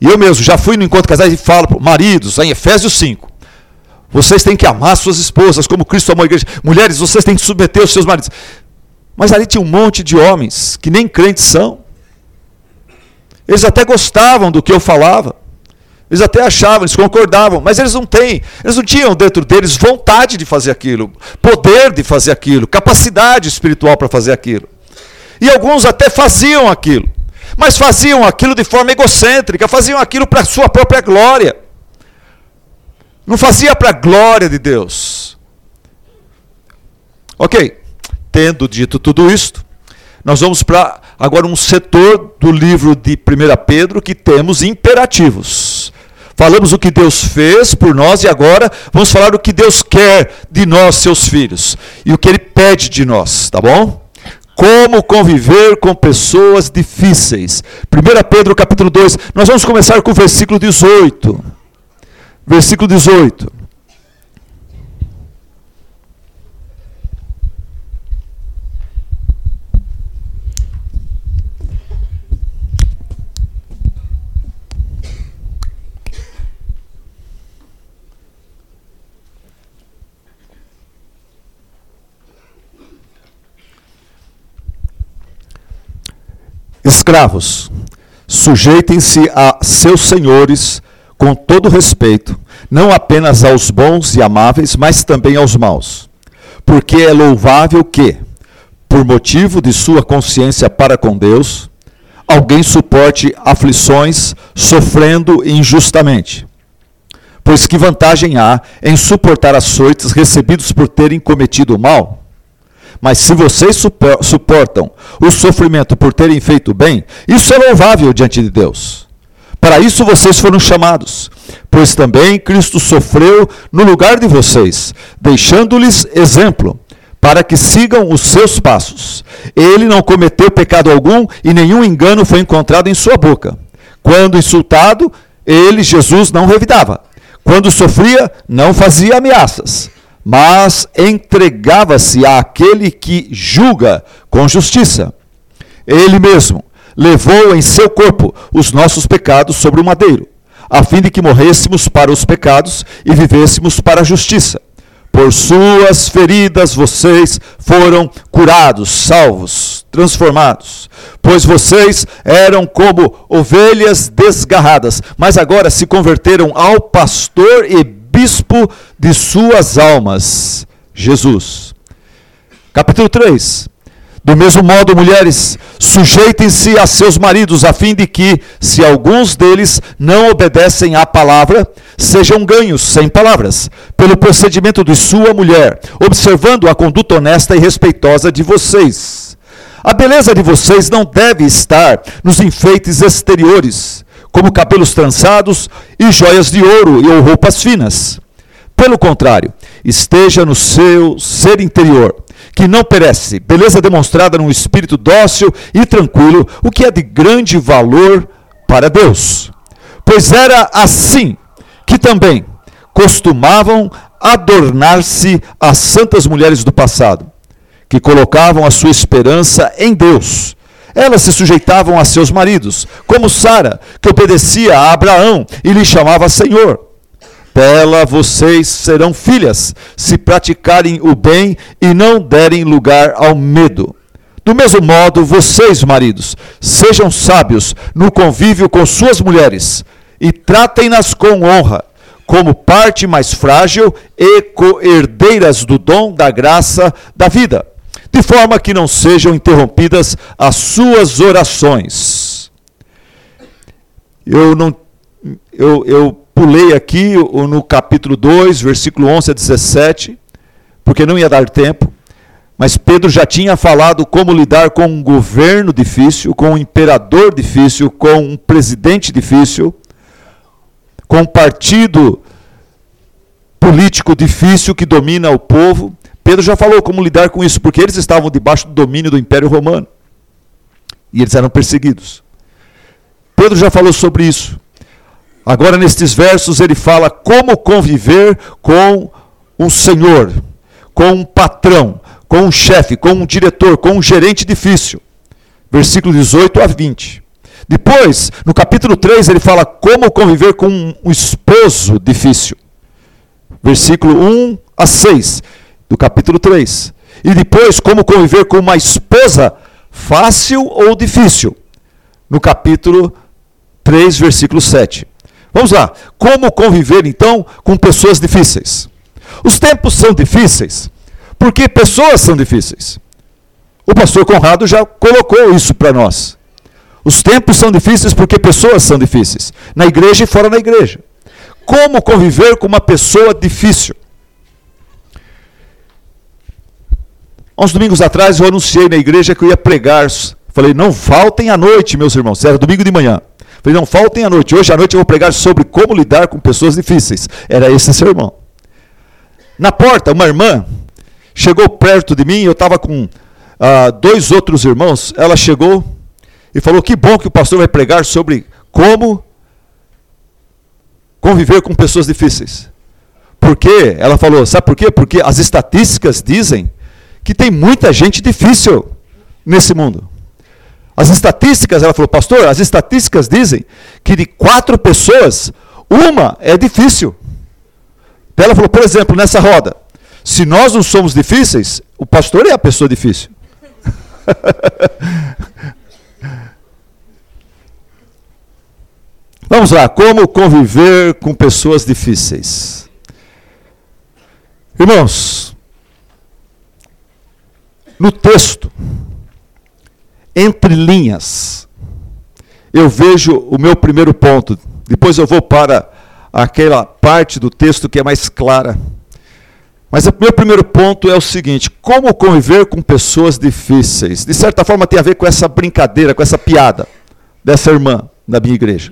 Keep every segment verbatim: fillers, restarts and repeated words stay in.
E eu mesmo já fui no encontro de casais e falo, maridos, em Efésios cinco, vocês têm que amar suas esposas como Cristo amou a igreja. Mulheres, vocês têm que submeter os seus maridos. Mas ali tinha um monte de homens que nem crentes são. Eles até gostavam do que eu falava. Eles até achavam, eles concordavam, mas eles não têm, eles não tinham dentro deles vontade de fazer aquilo, poder de fazer aquilo, capacidade espiritual para fazer aquilo. E alguns até faziam aquilo, mas faziam aquilo de forma egocêntrica, faziam aquilo para a sua própria glória. Não fazia para a glória de Deus. Ok, tendo dito tudo isto, nós vamos para agora um setor do livro de primeira Pedro que temos imperativos. Falamos o que Deus fez por nós e agora vamos falar o que Deus quer de nós, seus filhos, e o que Ele pede de nós, tá bom? Como conviver com pessoas difíceis. primeira Pedro capítulo dois, nós vamos começar com o versículo dezoito. Versículo dezoito. Escravos, sujeitem-se a seus senhores com todo respeito, não apenas aos bons e amáveis, mas também aos maus. Porque é louvável que, por motivo de sua consciência para com Deus, alguém suporte aflições, sofrendo injustamente. Pois que vantagem há em suportar açoites recebidos por terem cometido o mal? Mas se vocês suportam o sofrimento por terem feito bem, isso é louvável diante de Deus. Para isso vocês foram chamados, pois também Cristo sofreu no lugar de vocês, deixando-lhes exemplo, para que sigam os seus passos. Ele não cometeu pecado algum e nenhum engano foi encontrado em sua boca. Quando insultado, ele, Jesus, não revidava. Quando sofria, não fazia ameaças, mas entregava-se àquele que julga com justiça. Ele mesmo levou em seu corpo os nossos pecados sobre o madeiro, a fim de que morrêssemos para os pecados e vivêssemos para a justiça. Por suas feridas vocês foram curados, salvos, transformados. Pois vocês eram como ovelhas desgarradas, mas agora se converteram ao pastor e bispo de suas almas, Jesus. Capítulo três. Do mesmo modo, mulheres, sujeitem-se a seus maridos, a fim de que, se alguns deles não obedecem à palavra, sejam ganhos sem palavras, pelo procedimento de sua mulher, observando a conduta honesta e respeitosa de vocês. A beleza de vocês não deve estar nos enfeites exteriores, como cabelos trançados e joias de ouro ou roupas finas. Pelo contrário, esteja no seu ser interior, que não perece, beleza demonstrada num espírito dócil e tranquilo, o que é de grande valor para Deus. Pois era assim que também costumavam adornar-se as santas mulheres do passado, que colocavam a sua esperança em Deus. Elas se sujeitavam a seus maridos, como Sara, que obedecia a Abraão e lhe chamava Senhor. Dela vocês serão filhas, se praticarem o bem e não derem lugar ao medo. Do mesmo modo, vocês, maridos, sejam sábios no convívio com suas mulheres e tratem-nas com honra, como parte mais frágil e co-herdeiras do dom da graça da vida, de forma que não sejam interrompidas as suas orações. Eu não... Eu... eu Pulei aqui no capítulo dois, versículo onze a dezessete, porque não ia dar tempo, mas Pedro já tinha falado como lidar com um governo difícil, com um imperador difícil, com um presidente difícil, com um partido político difícil que domina o povo. Pedro já falou como lidar com isso, porque eles estavam debaixo do domínio do Império Romano, e eles eram perseguidos. Pedro já falou sobre isso. Agora, nestes versos, ele fala como conviver com um senhor, com um patrão, com um chefe, com um diretor, com um gerente difícil. Versículo dezoito a vinte. Depois, no capítulo três, ele fala como conviver com um esposo difícil. Versículo um a seis, do capítulo três. E depois, como conviver com uma esposa fácil ou difícil. No capítulo três, versículo sete. Vamos lá. Como conviver, então, com pessoas difíceis? Os tempos são difíceis porque pessoas são difíceis. O pastor Conrado já colocou isso para nós. Os tempos são difíceis porque pessoas são difíceis, na igreja e fora da igreja. Como conviver com uma pessoa difícil? Há uns domingos atrás eu anunciei na igreja que eu ia pregar. Falei, não faltem à noite, meus irmãos. Era domingo de manhã. Falei, não faltem à noite. Hoje à noite eu vou pregar sobre como lidar com pessoas difíceis. Era esse sermão. Na porta, uma irmã chegou perto de mim, eu estava com ah, dois outros irmãos. Ela chegou e falou, que bom que o pastor vai pregar sobre como conviver com pessoas difíceis. Por quê? Ela falou, sabe por quê? Porque as estatísticas dizem que tem muita gente difícil nesse mundo. As estatísticas, ela falou, pastor, as estatísticas dizem que de quatro pessoas, uma é difícil. Ela falou, por exemplo, nessa roda, se nós não somos difíceis, o pastor é a pessoa difícil. Vamos lá, como conviver com pessoas difíceis. Irmãos, no texto, entre linhas, eu vejo o meu primeiro ponto. Depois eu vou para aquela parte do texto que é mais clara. Mas o meu primeiro ponto é o seguinte: como conviver com pessoas difíceis? De certa forma tem a ver com essa brincadeira, com essa piada dessa irmã da minha igreja.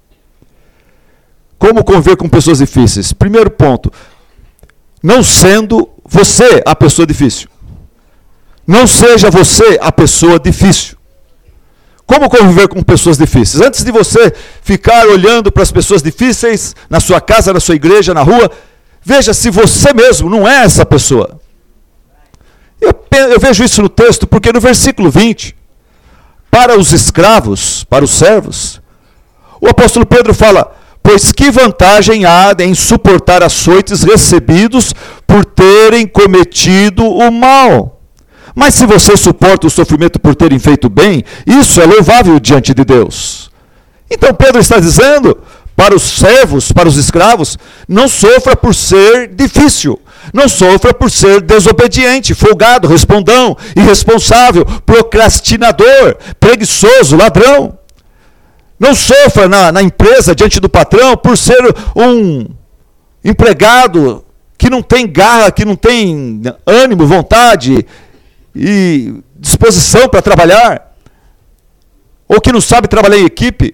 Como conviver com pessoas difíceis? Primeiro ponto, não sendo você a pessoa difícil. Não seja você a pessoa difícil. Como conviver com pessoas difíceis? Antes de você ficar olhando para as pessoas difíceis, na sua casa, na sua igreja, na rua, veja se você mesmo não é essa pessoa. Eu, eu vejo isso no texto, porque no versículo vinte, para os escravos, para os servos, o apóstolo Pedro fala, pois que vantagem há em suportar açoites recebidos por terem cometido o mal? Mas se você suporta o sofrimento por terem feito bem, isso é louvável diante de Deus. Então Pedro está dizendo para os servos, para os escravos, não sofra por ser difícil, não sofra por ser desobediente, folgado, respondão, irresponsável, procrastinador, preguiçoso, ladrão. Não sofra na, na empresa, diante do patrão, por ser um empregado que não tem garra, que não tem ânimo, vontade e disposição para trabalhar, ou que não sabe trabalhar em equipe.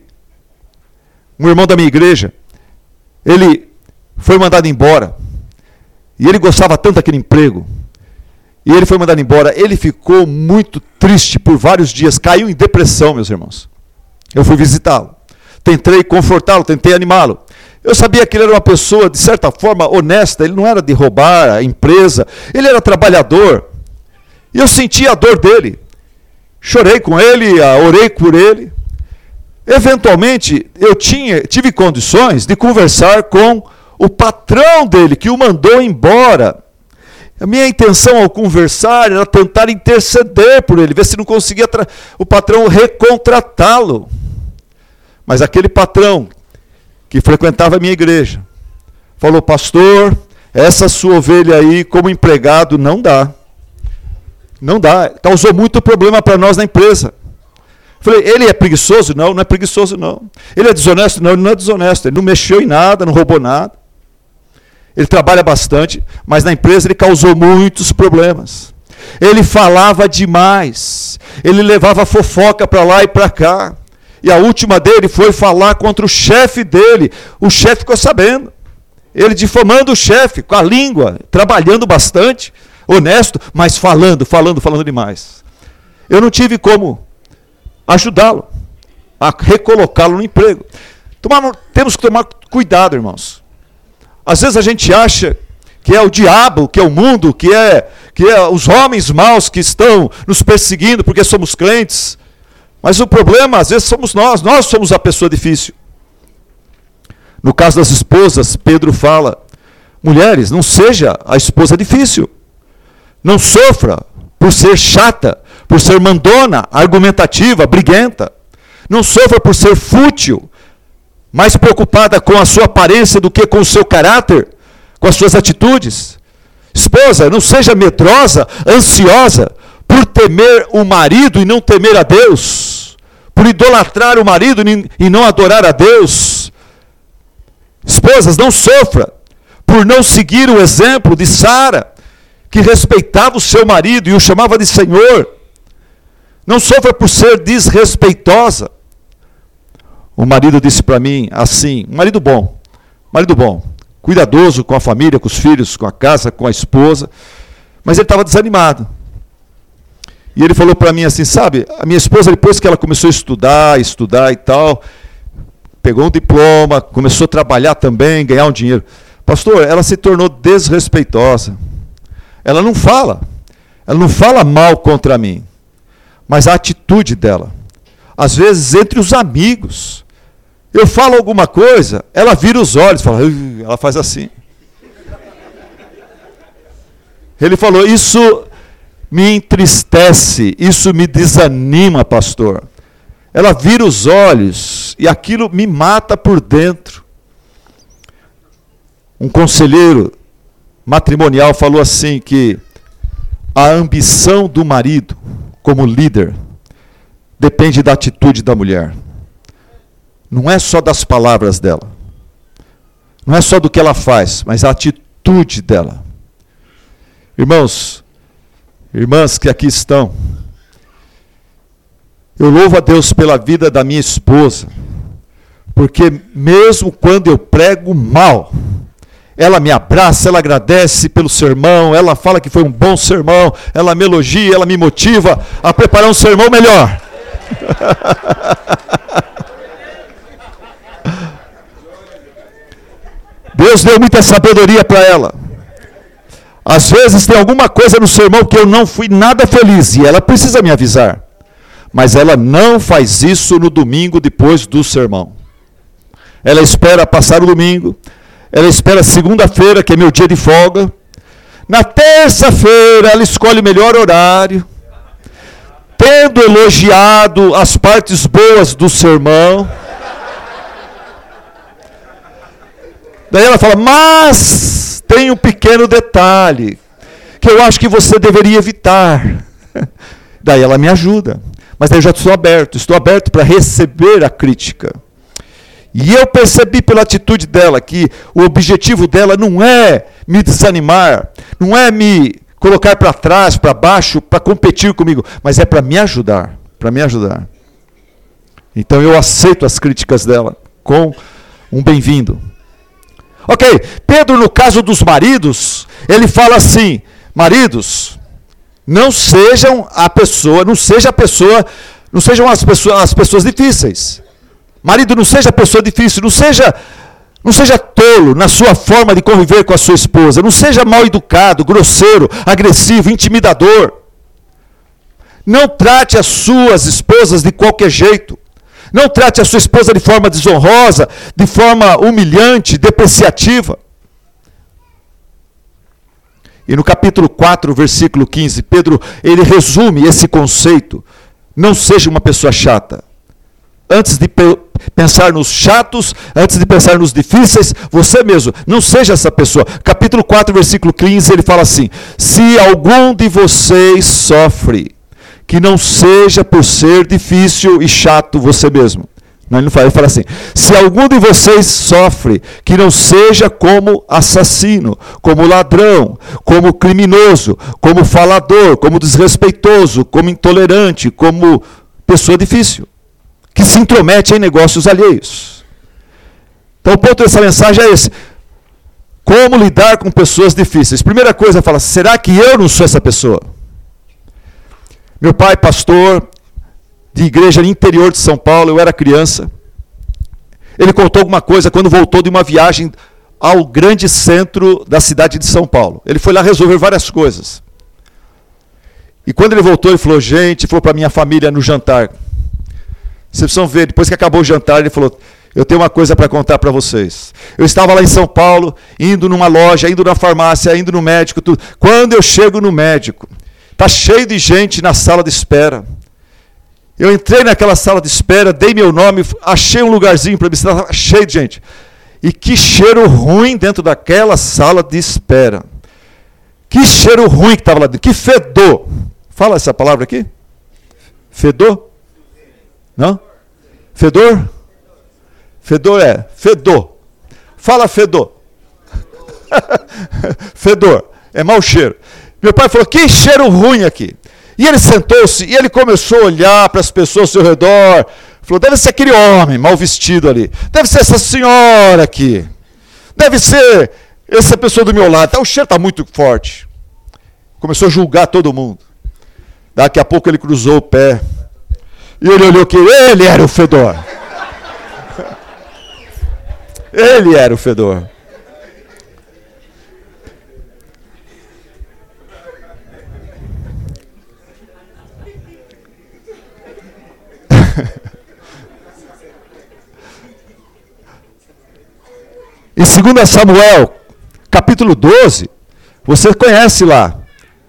Um irmão da minha igreja, ele foi mandado embora, e ele gostava tanto daquele emprego, e ele foi mandado embora, ele ficou muito triste por vários dias, caiu em depressão, meus irmãos. Eu fui visitá-lo, tentei confortá-lo, tentei animá-lo. Eu sabia que ele era uma pessoa, de certa forma, honesta, ele não era de roubar a empresa, ele era trabalhador. E eu senti a dor dele. Chorei com ele, orei por ele. Eventualmente, eu tinha, tive condições de conversar com o patrão dele, que o mandou embora. A minha intenção ao conversar era tentar interceder por ele, ver se não conseguia o patrão recontratá-lo. Mas aquele patrão que frequentava a minha igreja falou, pastor, essa sua ovelha aí como empregado não dá. Não dá, causou muito problema para nós na empresa. Falei, ele é preguiçoso? Não, não é preguiçoso não. Ele é desonesto? Não, ele não é desonesto. Ele não mexeu em nada, não roubou nada. Ele trabalha bastante, mas na empresa ele causou muitos problemas. Ele falava demais. Ele levava fofoca para lá e para cá. E a última dele foi falar contra o chefe dele. O chefe ficou sabendo. Ele difamando o chefe, com a língua, trabalhando bastante, honesto, mas falando, falando, falando demais. Eu não tive como ajudá-lo a recolocá-lo no emprego. Tomar, temos que tomar cuidado, irmãos. Às vezes a gente acha que é o diabo, que é o mundo, que é, que é os homens maus que estão nos perseguindo porque somos crentes. Mas o problema, às vezes, somos nós. Nós somos a pessoa difícil. No caso das esposas, Pedro fala, mulheres, não seja a esposa difícil. Não sofra por ser chata, por ser mandona, argumentativa, briguenta. Não sofra por ser fútil, mais preocupada com a sua aparência do que com o seu caráter, com as suas atitudes. Esposa, não seja medrosa, ansiosa, por temer o marido e não temer a Deus, por idolatrar o marido e não adorar a Deus. Esposas, não sofra por não seguir o exemplo de Sara, que respeitava o seu marido e o chamava de Senhor. Não sofra por ser desrespeitosa. O marido disse para mim assim, um marido bom, marido bom, cuidadoso com a família, com os filhos, com a casa, com a esposa, mas ele estava desanimado. E ele falou para mim assim, sabe, a minha esposa, depois que ela começou a estudar, estudar e tal, pegou um diploma, começou a trabalhar também, ganhar um dinheiro. Pastor, ela se tornou desrespeitosa. Ela não fala, ela não fala mal contra mim, mas a atitude dela, às vezes entre os amigos, eu falo alguma coisa, ela vira os olhos, fala, ela faz assim. Ele falou, isso me entristece, isso me desanima, pastor. Ela vira os olhos e aquilo me mata por dentro. Um conselheiro matrimonial falou assim que a ambição do marido como líder depende da atitude da mulher. Não é só das palavras dela. Não é só do que ela faz, mas a atitude dela. Irmãos, irmãs que aqui estão, eu louvo a Deus pela vida da minha esposa, porque mesmo quando eu prego mal, ela me abraça, ela agradece pelo sermão, ela fala que foi um bom sermão, ela me elogia, ela me motiva a preparar um sermão melhor. Deus deu muita sabedoria para ela. Às vezes tem alguma coisa no sermão que eu não fui nada feliz e ela precisa me avisar. Mas ela não faz isso no domingo depois do sermão. Ela espera passar o domingo, ela espera segunda-feira, que é meu dia de folga. Na terça-feira ela escolhe o melhor horário, tendo elogiado as partes boas do sermão. Daí ela fala, mas tem um pequeno detalhe que eu acho que você deveria evitar. Daí ela me ajuda. Mas daí eu já estou aberto, estou aberto para receber a crítica. E eu percebi pela atitude dela que o objetivo dela não é me desanimar, não é me colocar para trás, para baixo, para competir comigo, mas é para me ajudar, para me ajudar. Então eu aceito as críticas dela com um bem-vindo. Ok, Pedro, no caso dos maridos, ele fala assim, maridos, não sejam a pessoa, não seja a pessoa, não sejam as pessoas, as pessoas difíceis. Marido, não seja a pessoa difícil, não seja, não seja tolo na sua forma de conviver com a sua esposa, não seja mal educado, grosseiro, agressivo, intimidador. Não trate as suas esposas de qualquer jeito. Não trate a sua esposa de forma desonrosa, de forma humilhante, depreciativa. E no capítulo quatro, versículo quinze, Pedro, ele resume esse conceito. Não seja uma pessoa chata. Antes de pe- pensar nos chatos, antes de pensar nos difíceis, você mesmo, não seja essa pessoa. Capítulo quatro, versículo quinze, ele fala assim, se algum de vocês sofre, que não seja por ser difícil e chato você mesmo. Não, ele não fala, ele fala assim, se algum de vocês sofre, que não seja como assassino, como ladrão, como criminoso, como falador, como desrespeitoso, como intolerante, como pessoa difícil, que se intromete em negócios alheios. Então o ponto dessa mensagem é esse. Como lidar com pessoas difíceis? Primeira coisa, fala, será que eu não sou essa pessoa? Meu pai, pastor de igreja no interior de São Paulo, eu era criança. Ele contou alguma coisa quando voltou de uma viagem ao grande centro da cidade de São Paulo. Ele foi lá resolver várias coisas. E quando ele voltou, ele falou, gente, falou para minha família no jantar, Vocês precisam ver, depois que acabou o jantar, ele falou, eu tenho uma coisa para contar para vocês. Eu estava lá em São Paulo, indo numa loja, indo na farmácia, indo no médico, tudo. Quando eu chego no médico, está cheio de gente na sala de espera. Eu entrei naquela sala de espera, dei meu nome, achei um lugarzinho para me estar, estava cheio de gente. E que cheiro ruim dentro daquela sala de espera. Que cheiro ruim que estava lá dentro, que fedor. Fala essa palavra aqui? Fedor? Não? Fedor? Fedor é, fedor. Fala fedor. Fedor, é mau cheiro. Meu pai falou, que cheiro ruim aqui. E ele sentou-se e ele começou a olhar para as pessoas ao seu redor. Falou, deve ser aquele homem mal vestido ali. Deve ser essa senhora aqui. Deve ser essa pessoa do meu lado. O cheiro está muito forte. Começou a julgar todo mundo. Daqui a pouco ele cruzou o pé. E ele olhou que ele era o fedor. Ele era o fedor. Em dois Samuel, capítulo doze, você conhece lá.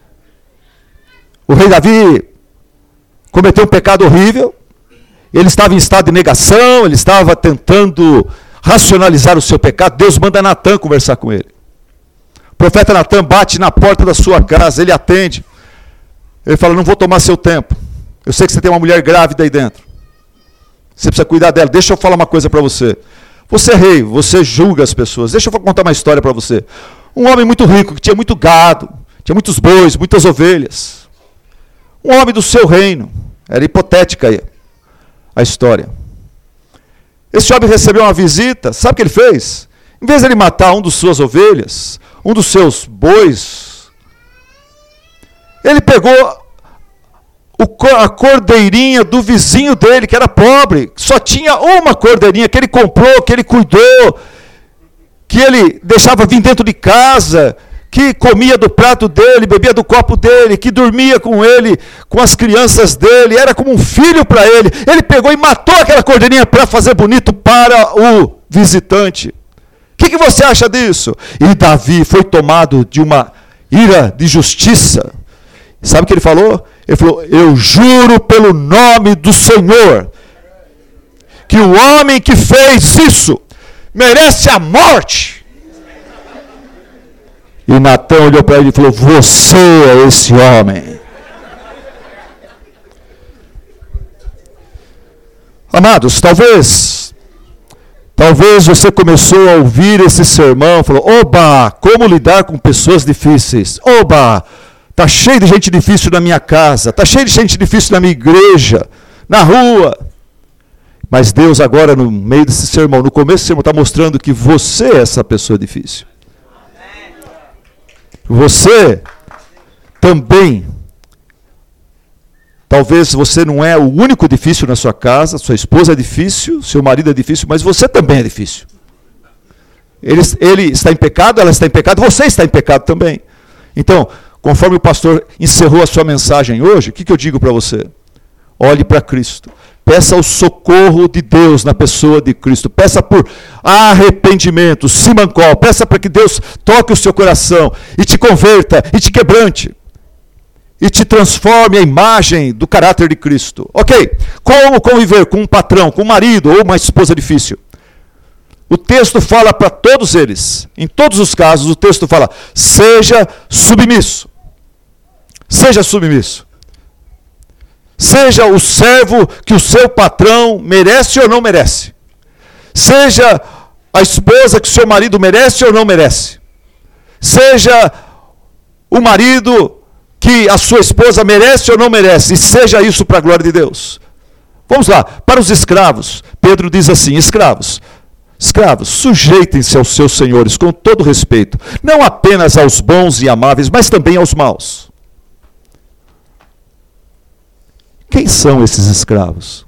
O rei Davi cometeu um pecado horrível. Ele estava em estado de negação, ele estava tentando racionalizar o seu pecado. Deus manda Natã conversar com ele. O profeta Natã bate na porta da sua casa, ele atende. Ele fala, não vou tomar seu tempo. Eu sei que você tem uma mulher grávida aí dentro. Você precisa cuidar dela. Deixa eu falar uma coisa para você. Você é rei, você julga as pessoas. Deixa eu contar uma história para você. Um homem muito rico, que tinha muito gado, tinha muitos bois, muitas ovelhas. Um homem do seu reino. Era hipotética aí a história. Esse homem recebeu uma visita, sabe o que ele fez? Em vez de ele matar um dos suas ovelhas, um dos seus bois, ele pegou a cordeirinha do vizinho dele, que era pobre, só tinha uma cordeirinha que ele comprou, que ele cuidou, que ele deixava vir dentro de casa, que comia do prato dele, bebia do copo dele, que dormia com ele, com as crianças dele, era como um filho para ele. Ele pegou e matou aquela cordeirinha para fazer bonito para o visitante. O que, que você acha disso? E Davi foi tomado de uma ira de justiça. Sabe o que ele falou? Ele falou, eu juro pelo nome do Senhor, que o homem que fez isso merece a morte. E Natã olhou para ele e falou, você é esse homem. Amados, talvez, talvez você começou a ouvir esse sermão, falou, oba, como lidar com pessoas difíceis. Oba, está cheio de gente difícil na minha casa, está cheio de gente difícil na minha igreja, na rua. Mas Deus agora, no meio desse sermão, no começo do sermão, está mostrando que você é essa pessoa difícil. Você também, talvez você não é o único difícil na sua casa, sua esposa é difícil, seu marido é difícil, mas você também é difícil. Ele, ele está em pecado, ela está em pecado, você está em pecado também. Então, conforme o pastor encerrou a sua mensagem hoje, o que, que eu digo para você? Olhe para Cristo. Peça o socorro de Deus na pessoa de Cristo. Peça por arrependimento, simancol. Peça para que Deus toque o seu coração e te converta e te quebrante. E te transforme a imagem do caráter de Cristo. Ok, como conviver com um patrão, com um marido ou uma esposa difícil? O texto fala para todos eles, em todos os casos, o texto fala, seja submisso. Seja submisso. Seja o servo que o seu patrão merece ou não merece. Seja a esposa que o seu marido merece ou não merece. Seja o marido que a sua esposa merece ou não merece. E seja isso para a glória de Deus. Vamos lá, para os escravos, Pedro diz assim, escravos, escravos, sujeitem-se aos seus senhores com todo respeito, não apenas aos bons e amáveis, mas também aos maus. Quem são esses escravos?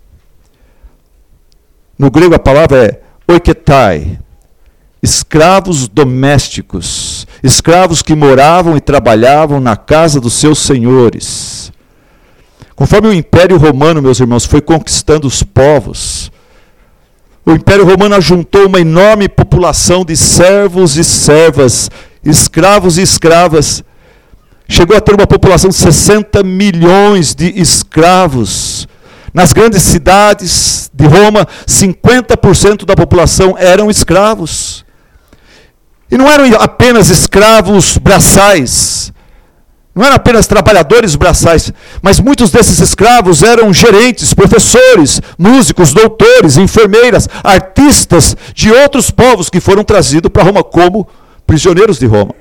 No grego a palavra é oiketai, escravos domésticos, escravos que moravam e trabalhavam na casa dos seus senhores. Conforme o Império Romano, meus irmãos, foi conquistando os povos, o Império Romano ajuntou uma enorme população de servos e servas, escravos e escravas. Chegou a ter uma população de sessenta milhões de escravos. Nas grandes cidades de Roma, cinquenta por cento da população eram escravos. E não eram apenas escravos braçais, não eram apenas trabalhadores braçais, mas muitos desses escravos eram gerentes, professores, músicos, doutores, enfermeiras, artistas de outros povos que foram trazidos para Roma como prisioneiros de Roma.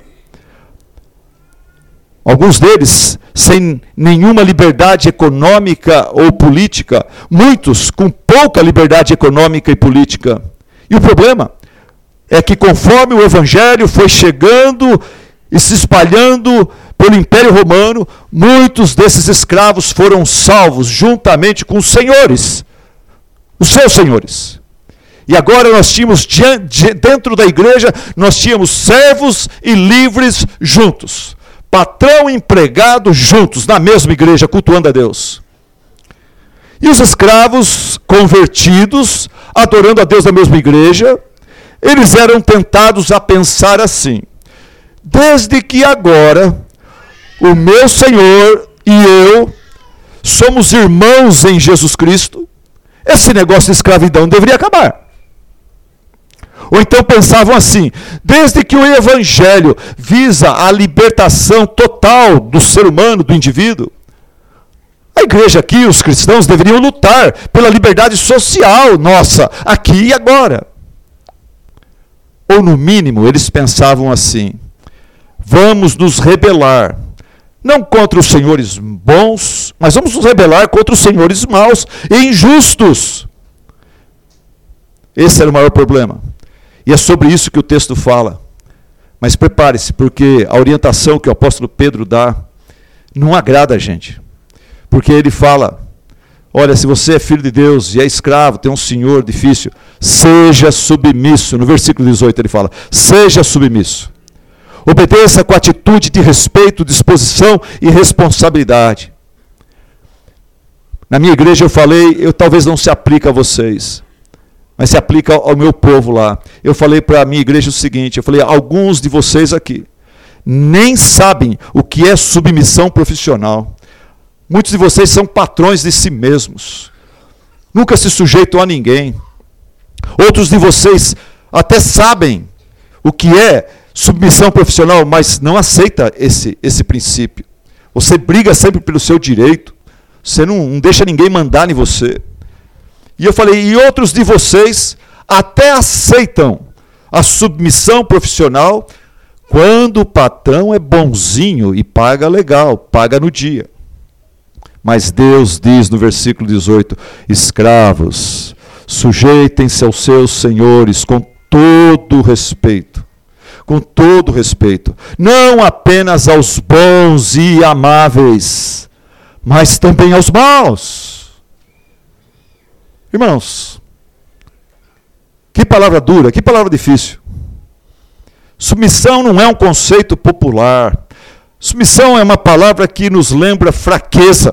Alguns deles sem nenhuma liberdade econômica ou política, muitos com pouca liberdade econômica e política. E o problema é que conforme o Evangelho foi chegando e se espalhando pelo Império Romano, muitos desses escravos foram salvos juntamente com os senhores, os seus senhores. E agora nós tínhamos, dentro da igreja, nós tínhamos servos e livres juntos. Patrão e empregado juntos, na mesma igreja, cultuando a Deus. E os escravos convertidos, adorando a Deus na mesma igreja, eles eram tentados a pensar assim: desde que agora o meu Senhor e eu somos irmãos em Jesus Cristo, esse negócio de escravidão deveria acabar. Ou então pensavam assim: desde que o Evangelho visa a libertação total do ser humano, do indivíduo, a igreja aqui, os cristãos, deveriam lutar pela liberdade social nossa, aqui e agora. Ou no mínimo, eles pensavam assim: vamos nos rebelar, não contra os senhores bons, mas vamos nos rebelar contra os senhores maus e injustos. Esse era o maior problema. E é sobre isso que o texto fala. Mas prepare-se, porque a orientação que o apóstolo Pedro dá não agrada a gente. Porque ele fala: olha, se você é filho de Deus e é escravo, tem um senhor difícil, seja submisso. No versículo dezoito ele fala: seja submisso. Obedeça com atitude de respeito, disposição e responsabilidade. Na minha igreja eu falei, eu talvez não se aplique a vocês, mas se aplica ao meu povo lá. Eu falei para a minha igreja o seguinte: eu falei, alguns de vocês aqui nem sabem o que é submissão profissional. Muitos de vocês são patrões de si mesmos, nunca se sujeitam a ninguém. Outros de vocês até sabem o que é submissão profissional, mas não aceita esse, esse princípio. Você briga sempre pelo seu direito, você não, não deixa ninguém mandar em você. E eu falei, e outros de vocês até aceitam a submissão profissional quando o patrão é bonzinho e paga legal, paga no dia. Mas Deus diz no versículo dezoito: escravos, sujeitem-se aos seus senhores com todo respeito. Com todo respeito. Não apenas aos bons e amáveis, mas também aos maus. Irmãos, que palavra dura, que palavra difícil. Submissão não é um conceito popular. Submissão é uma palavra que nos lembra fraqueza.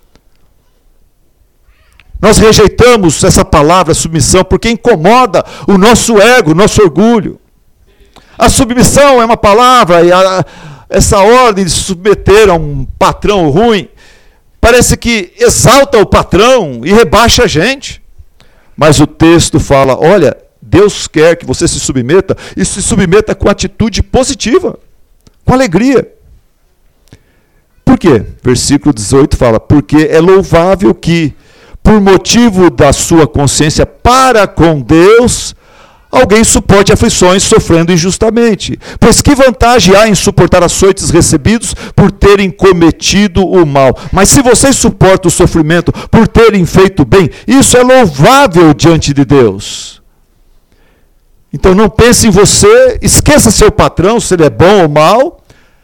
Nós rejeitamos essa palavra submissão porque incomoda o nosso ego, o nosso orgulho. A submissão é uma palavra, e a, essa ordem de se submeter a um patrão ruim, parece que exalta o patrão e rebaixa a gente. Mas o texto fala, olha, Deus quer que você se submeta, e se submeta com atitude positiva, com alegria. Por quê? Versículo dezoito fala, porque é louvável que, por motivo da sua consciência para com Deus, alguém suporte aflições sofrendo injustamente. Pois que vantagem há em suportar açoites recebidos por terem cometido o mal? Mas se vocês suportam o sofrimento por terem feito bem, isso é louvável diante de Deus. Então não pense em você, esqueça seu patrão, se ele é bom ou mal.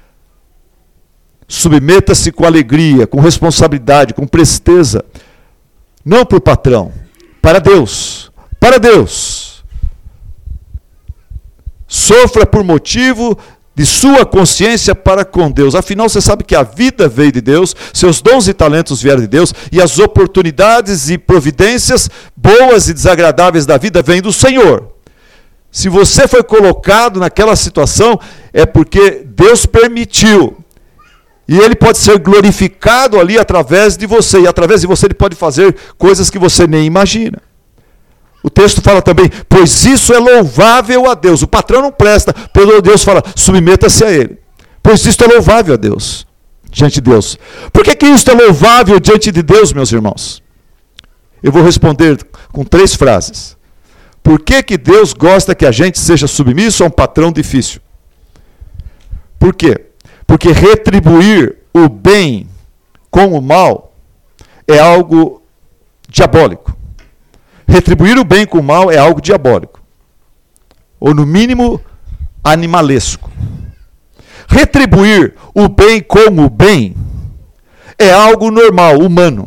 Submeta-se com alegria, com responsabilidade, com presteza. Não para o patrão, para Deus. Para Deus. Sofra por motivo de sua consciência para com Deus. Afinal, você sabe que a vida veio de Deus, seus dons e talentos vieram de Deus, e as oportunidades e providências boas e desagradáveis da vida vêm do Senhor. Se você foi colocado naquela situação, é porque Deus permitiu. E Ele pode ser glorificado ali através de você, e através de você Ele pode fazer coisas que você nem imagina. O texto fala também, pois isso é louvável a Deus. O patrão não presta, pelo Deus fala, submeta-se a ele. Pois isso é louvável a Deus, diante de Deus. Por que que isso é louvável diante de Deus, meus irmãos? Eu vou responder com três frases. Por que que Deus gosta que a gente seja submisso a um patrão difícil? Por quê? Porque retribuir o bem com o mal é algo diabólico. Retribuir o bem com o mal é algo diabólico. Ou, no mínimo, animalesco. Retribuir o bem com o bem é algo normal, humano.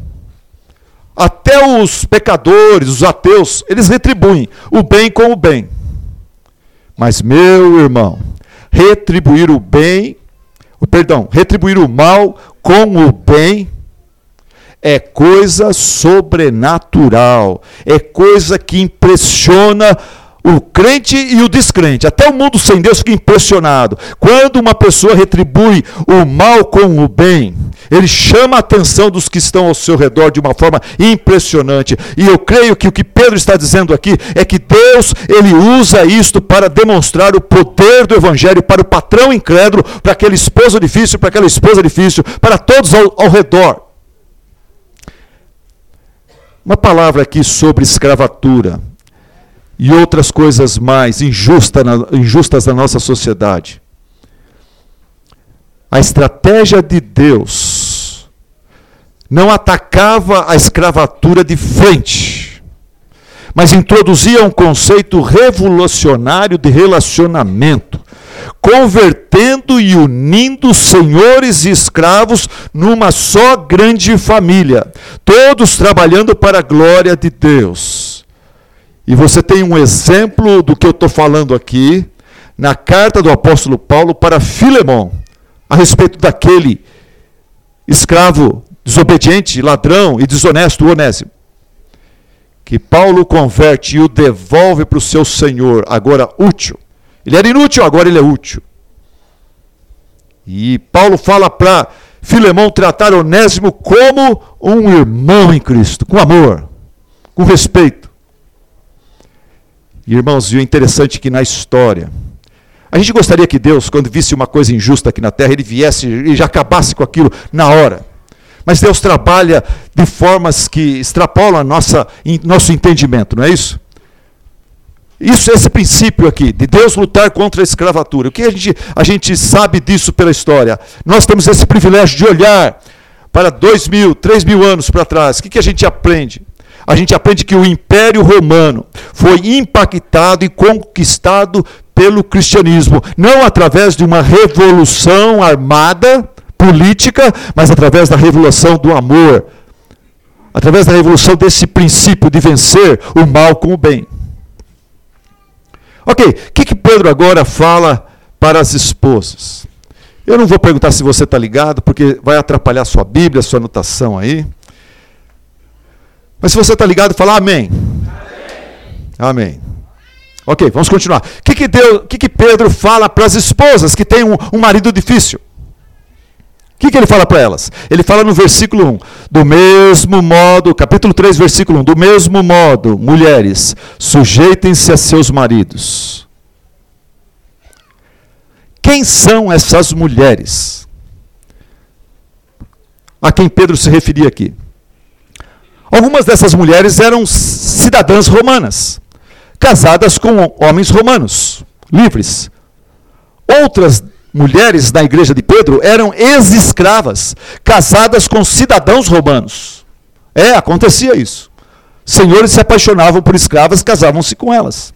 Até os pecadores, os ateus, eles retribuem o bem com o bem. Mas, meu irmão, retribuir o bem, perdão, retribuir o mal com o bem é coisa sobrenatural, é coisa que impressiona o crente e o descrente. Até o mundo sem Deus fica impressionado. Quando uma pessoa retribui o mal com o bem, ele chama a atenção dos que estão ao seu redor de uma forma impressionante. E eu creio que o que Pedro está dizendo aqui é que Deus, ele usa isto para demonstrar o poder do evangelho para o patrão incrédulo, para aquele esposo difícil, para aquela esposa difícil, para todos ao, ao redor. Uma palavra aqui sobre escravatura e outras coisas mais injusta na, injustas na nossa sociedade. A estratégia de Deus não atacava a escravatura de frente, mas introduzia um conceito revolucionário de relacionamento, convertendo e unindo senhores e escravos numa só grande família, todos trabalhando para a glória de Deus. E você tem um exemplo do que eu estou falando aqui, na carta do apóstolo Paulo para Filemão, a respeito daquele escravo desobediente, ladrão e desonesto, Onésimo, que Paulo converte e o devolve para o seu senhor, agora útil. Ele era inútil, agora ele é útil. E Paulo fala para Filemão tratar Onésimo como um irmão em Cristo, com amor, com respeito. E, irmãos, e o interessante é que na história, a gente gostaria que Deus, quando visse uma coisa injusta aqui na terra, ele viesse e já acabasse com aquilo na hora. Mas Deus trabalha de formas que extrapolam a nossa, nosso entendimento, não é isso? Isso, esse princípio aqui, de Deus lutar contra a escravatura. O que a gente, a gente sabe disso pela história? Nós temos esse privilégio de olhar para dois mil, três mil anos para trás. O que, que a gente aprende? A gente aprende que o Império Romano foi impactado e conquistado pelo cristianismo, não através de uma revolução armada, política, mas através da revolução do amor, através da revolução desse princípio de vencer o mal com o bem. Ok, o que, que Pedro agora fala para as esposas? Eu não vou perguntar se você está ligado, porque vai atrapalhar sua Bíblia, sua anotação aí. Mas se você está ligado, fala amém. Amém. Amém. Ok, vamos continuar. O que, que, Deus, que, que Pedro fala para as esposas que têm um, um marido difícil? O que, que ele fala para elas? Ele fala no versículo um, do mesmo modo, capítulo três, versículo um, do mesmo modo, mulheres, sujeitem-se a seus maridos. Quem são essas mulheres a quem Pedro se referia aqui? Algumas dessas mulheres eram cidadãs romanas, casadas com homens romanos, livres. Outras mulheres da igreja de Pedro eram ex-escravas, casadas com cidadãos romanos. É, acontecia isso. Senhores se apaixonavam por escravas, casavam-se com elas.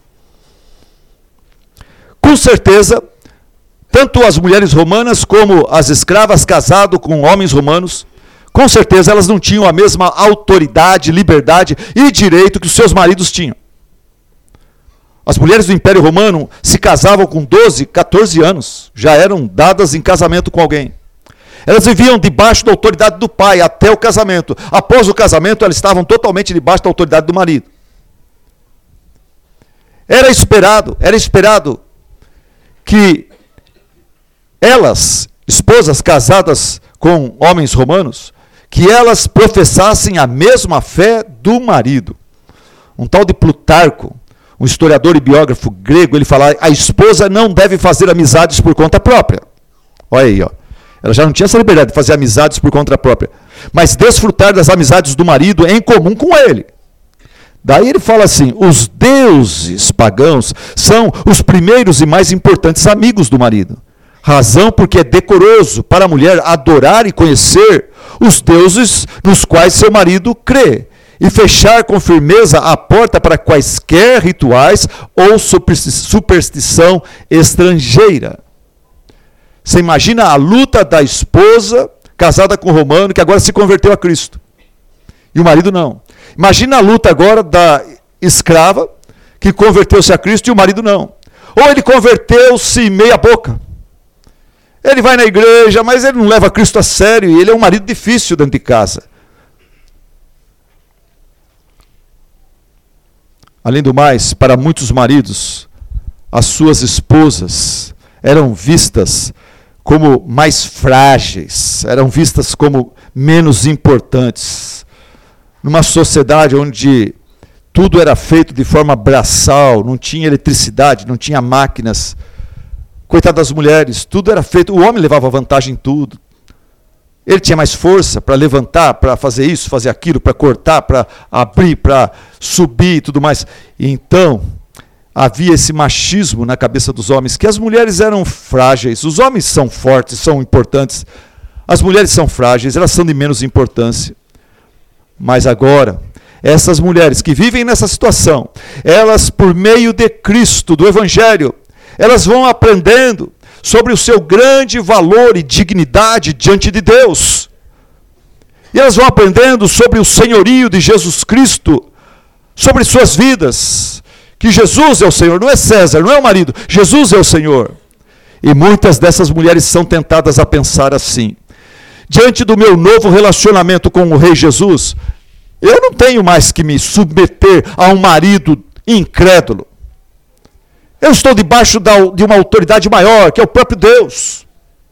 Com certeza, tanto as mulheres romanas como as escravas casadas com homens romanos, com certeza elas não tinham a mesma autoridade, liberdade e direito que os seus maridos tinham. As mulheres do Império Romano se casavam com doze, catorze anos, já eram dadas em casamento com alguém. Elas viviam debaixo da autoridade do pai até o casamento. Após o casamento, elas estavam totalmente debaixo da autoridade do marido. Era esperado, era esperado que elas, esposas casadas com homens romanos, que elas professassem a mesma fé do marido. Um tal de Plutarco, um historiador e biógrafo grego, ele fala: a esposa não deve fazer amizades por conta própria. Olha aí, ó. Ela já não tinha essa liberdade de fazer amizades por conta própria, mas desfrutar das amizades do marido em comum com ele. Daí ele fala assim: os deuses pagãos são os primeiros e mais importantes amigos do marido. Razão porque é decoroso para a mulher adorar e conhecer os deuses nos quais seu marido crê, e fechar com firmeza a porta para quaisquer rituais ou superstição estrangeira. Você imagina a luta da esposa casada com um romano que agora se converteu a Cristo. E o marido não. Imagina a luta agora da escrava que converteu-se a Cristo e o marido não. Ou ele converteu-se meia boca. Ele vai na igreja, mas ele não leva Cristo a sério e ele é um marido difícil dentro de casa. Além do mais, para muitos maridos, as suas esposas eram vistas como mais frágeis, eram vistas como menos importantes. Numa sociedade onde tudo era feito de forma braçal, não tinha eletricidade, não tinha máquinas. Coitado das mulheres, tudo era feito, o homem levava vantagem em tudo. Ele tinha mais força para levantar, para fazer isso, fazer aquilo, para cortar, para abrir, para subir e tudo mais. E então, havia esse machismo na cabeça dos homens, que as mulheres eram frágeis. Os homens são fortes, são importantes. As mulheres são frágeis, elas são de menos importância. Mas agora, essas mulheres que vivem nessa situação, elas, por meio de Cristo, do Evangelho, elas vão aprendendo sobre o seu grande valor e dignidade diante de Deus. E elas vão aprendendo sobre o senhorio de Jesus Cristo, sobre suas vidas, que Jesus é o Senhor, não é César, não é o marido, Jesus é o Senhor. E muitas dessas mulheres são tentadas a pensar assim: diante do meu novo relacionamento com o Rei Jesus, eu não tenho mais que me submeter a um marido incrédulo. Eu estou debaixo da, de uma autoridade maior, que é o próprio Deus.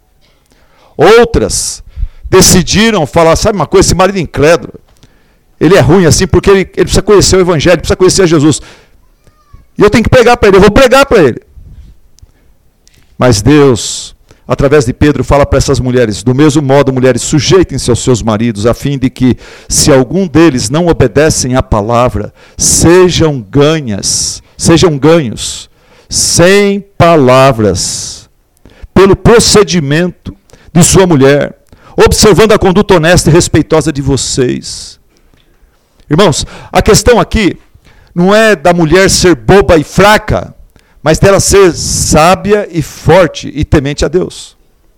Outras decidiram falar: sabe uma coisa, esse marido incrédulo, ele é ruim assim porque ele, ele precisa conhecer o Evangelho, precisa conhecer Jesus. E eu tenho que pregar para ele, eu vou pregar para ele. Mas Deus, através de Pedro, fala para essas mulheres: do mesmo modo, mulheres, sujeitem-se aos seus maridos, a fim de que, se algum deles não obedecem à palavra, sejam ganhas, sejam ganhos, sem palavras, pelo procedimento de sua mulher, observando a conduta honesta e respeitosa de vocês. Irmãos, a questão aqui não é da mulher ser boba e fraca, mas dela ser sábia e forte e temente a Deus.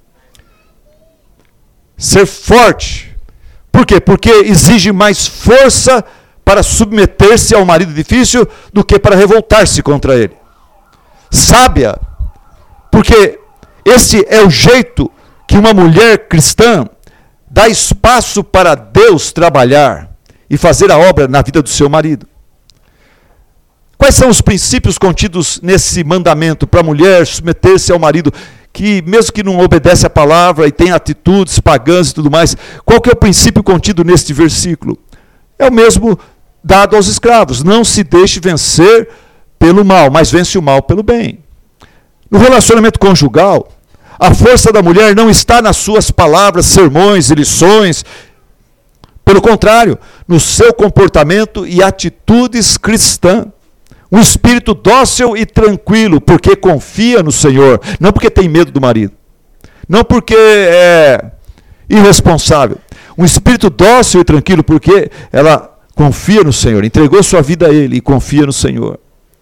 Ser forte. Por quê? Porque exige mais força para submeter-se ao marido difícil do que para revoltar-se contra ele. Sábia, porque esse é o jeito que uma mulher cristã dá espaço para Deus trabalhar e fazer a obra na vida do seu marido. Quais são os princípios contidos nesse mandamento para a mulher submeter-se ao marido, que mesmo que não obedece à palavra e tem atitudes pagãs e tudo mais? Qual que é o princípio contido neste versículo? É o mesmo dado aos escravos: não se deixe vencer pelo mal, mas vence o mal pelo bem. No relacionamento conjugal, a força da mulher não está nas suas palavras, sermões e lições. Pelo contrário, no seu comportamento e atitudes cristãs. Um espírito dócil e tranquilo, porque confia no Senhor, não porque tem medo do marido, não porque é irresponsável. Um espírito dócil e tranquilo, porque ela confia no Senhor, entregou sua vida a Ele e confia no Senhor.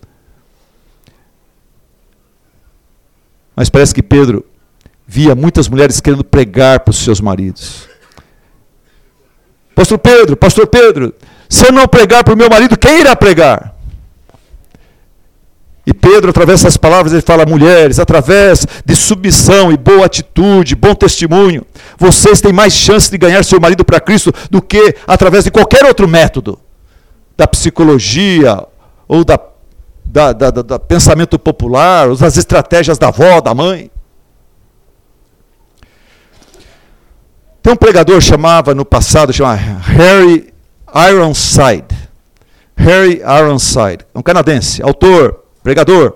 Mas parece que Pedro via muitas mulheres querendo pregar para os seus maridos. Pastor Pedro, Pastor Pedro, se eu não pregar para o meu marido, quem irá pregar? E Pedro, através dessas palavras, ele fala: mulheres, através de submissão e boa atitude, bom testemunho, vocês têm mais chance de ganhar seu marido para Cristo do que através de qualquer outro método, da psicologia, ou da, da, da, da, da pensamento popular, ou das estratégias da avó, da mãe. Tem um pregador, chamava no passado, chamava Harry Ironside. Harry Ironside, um canadense, autor, pregador,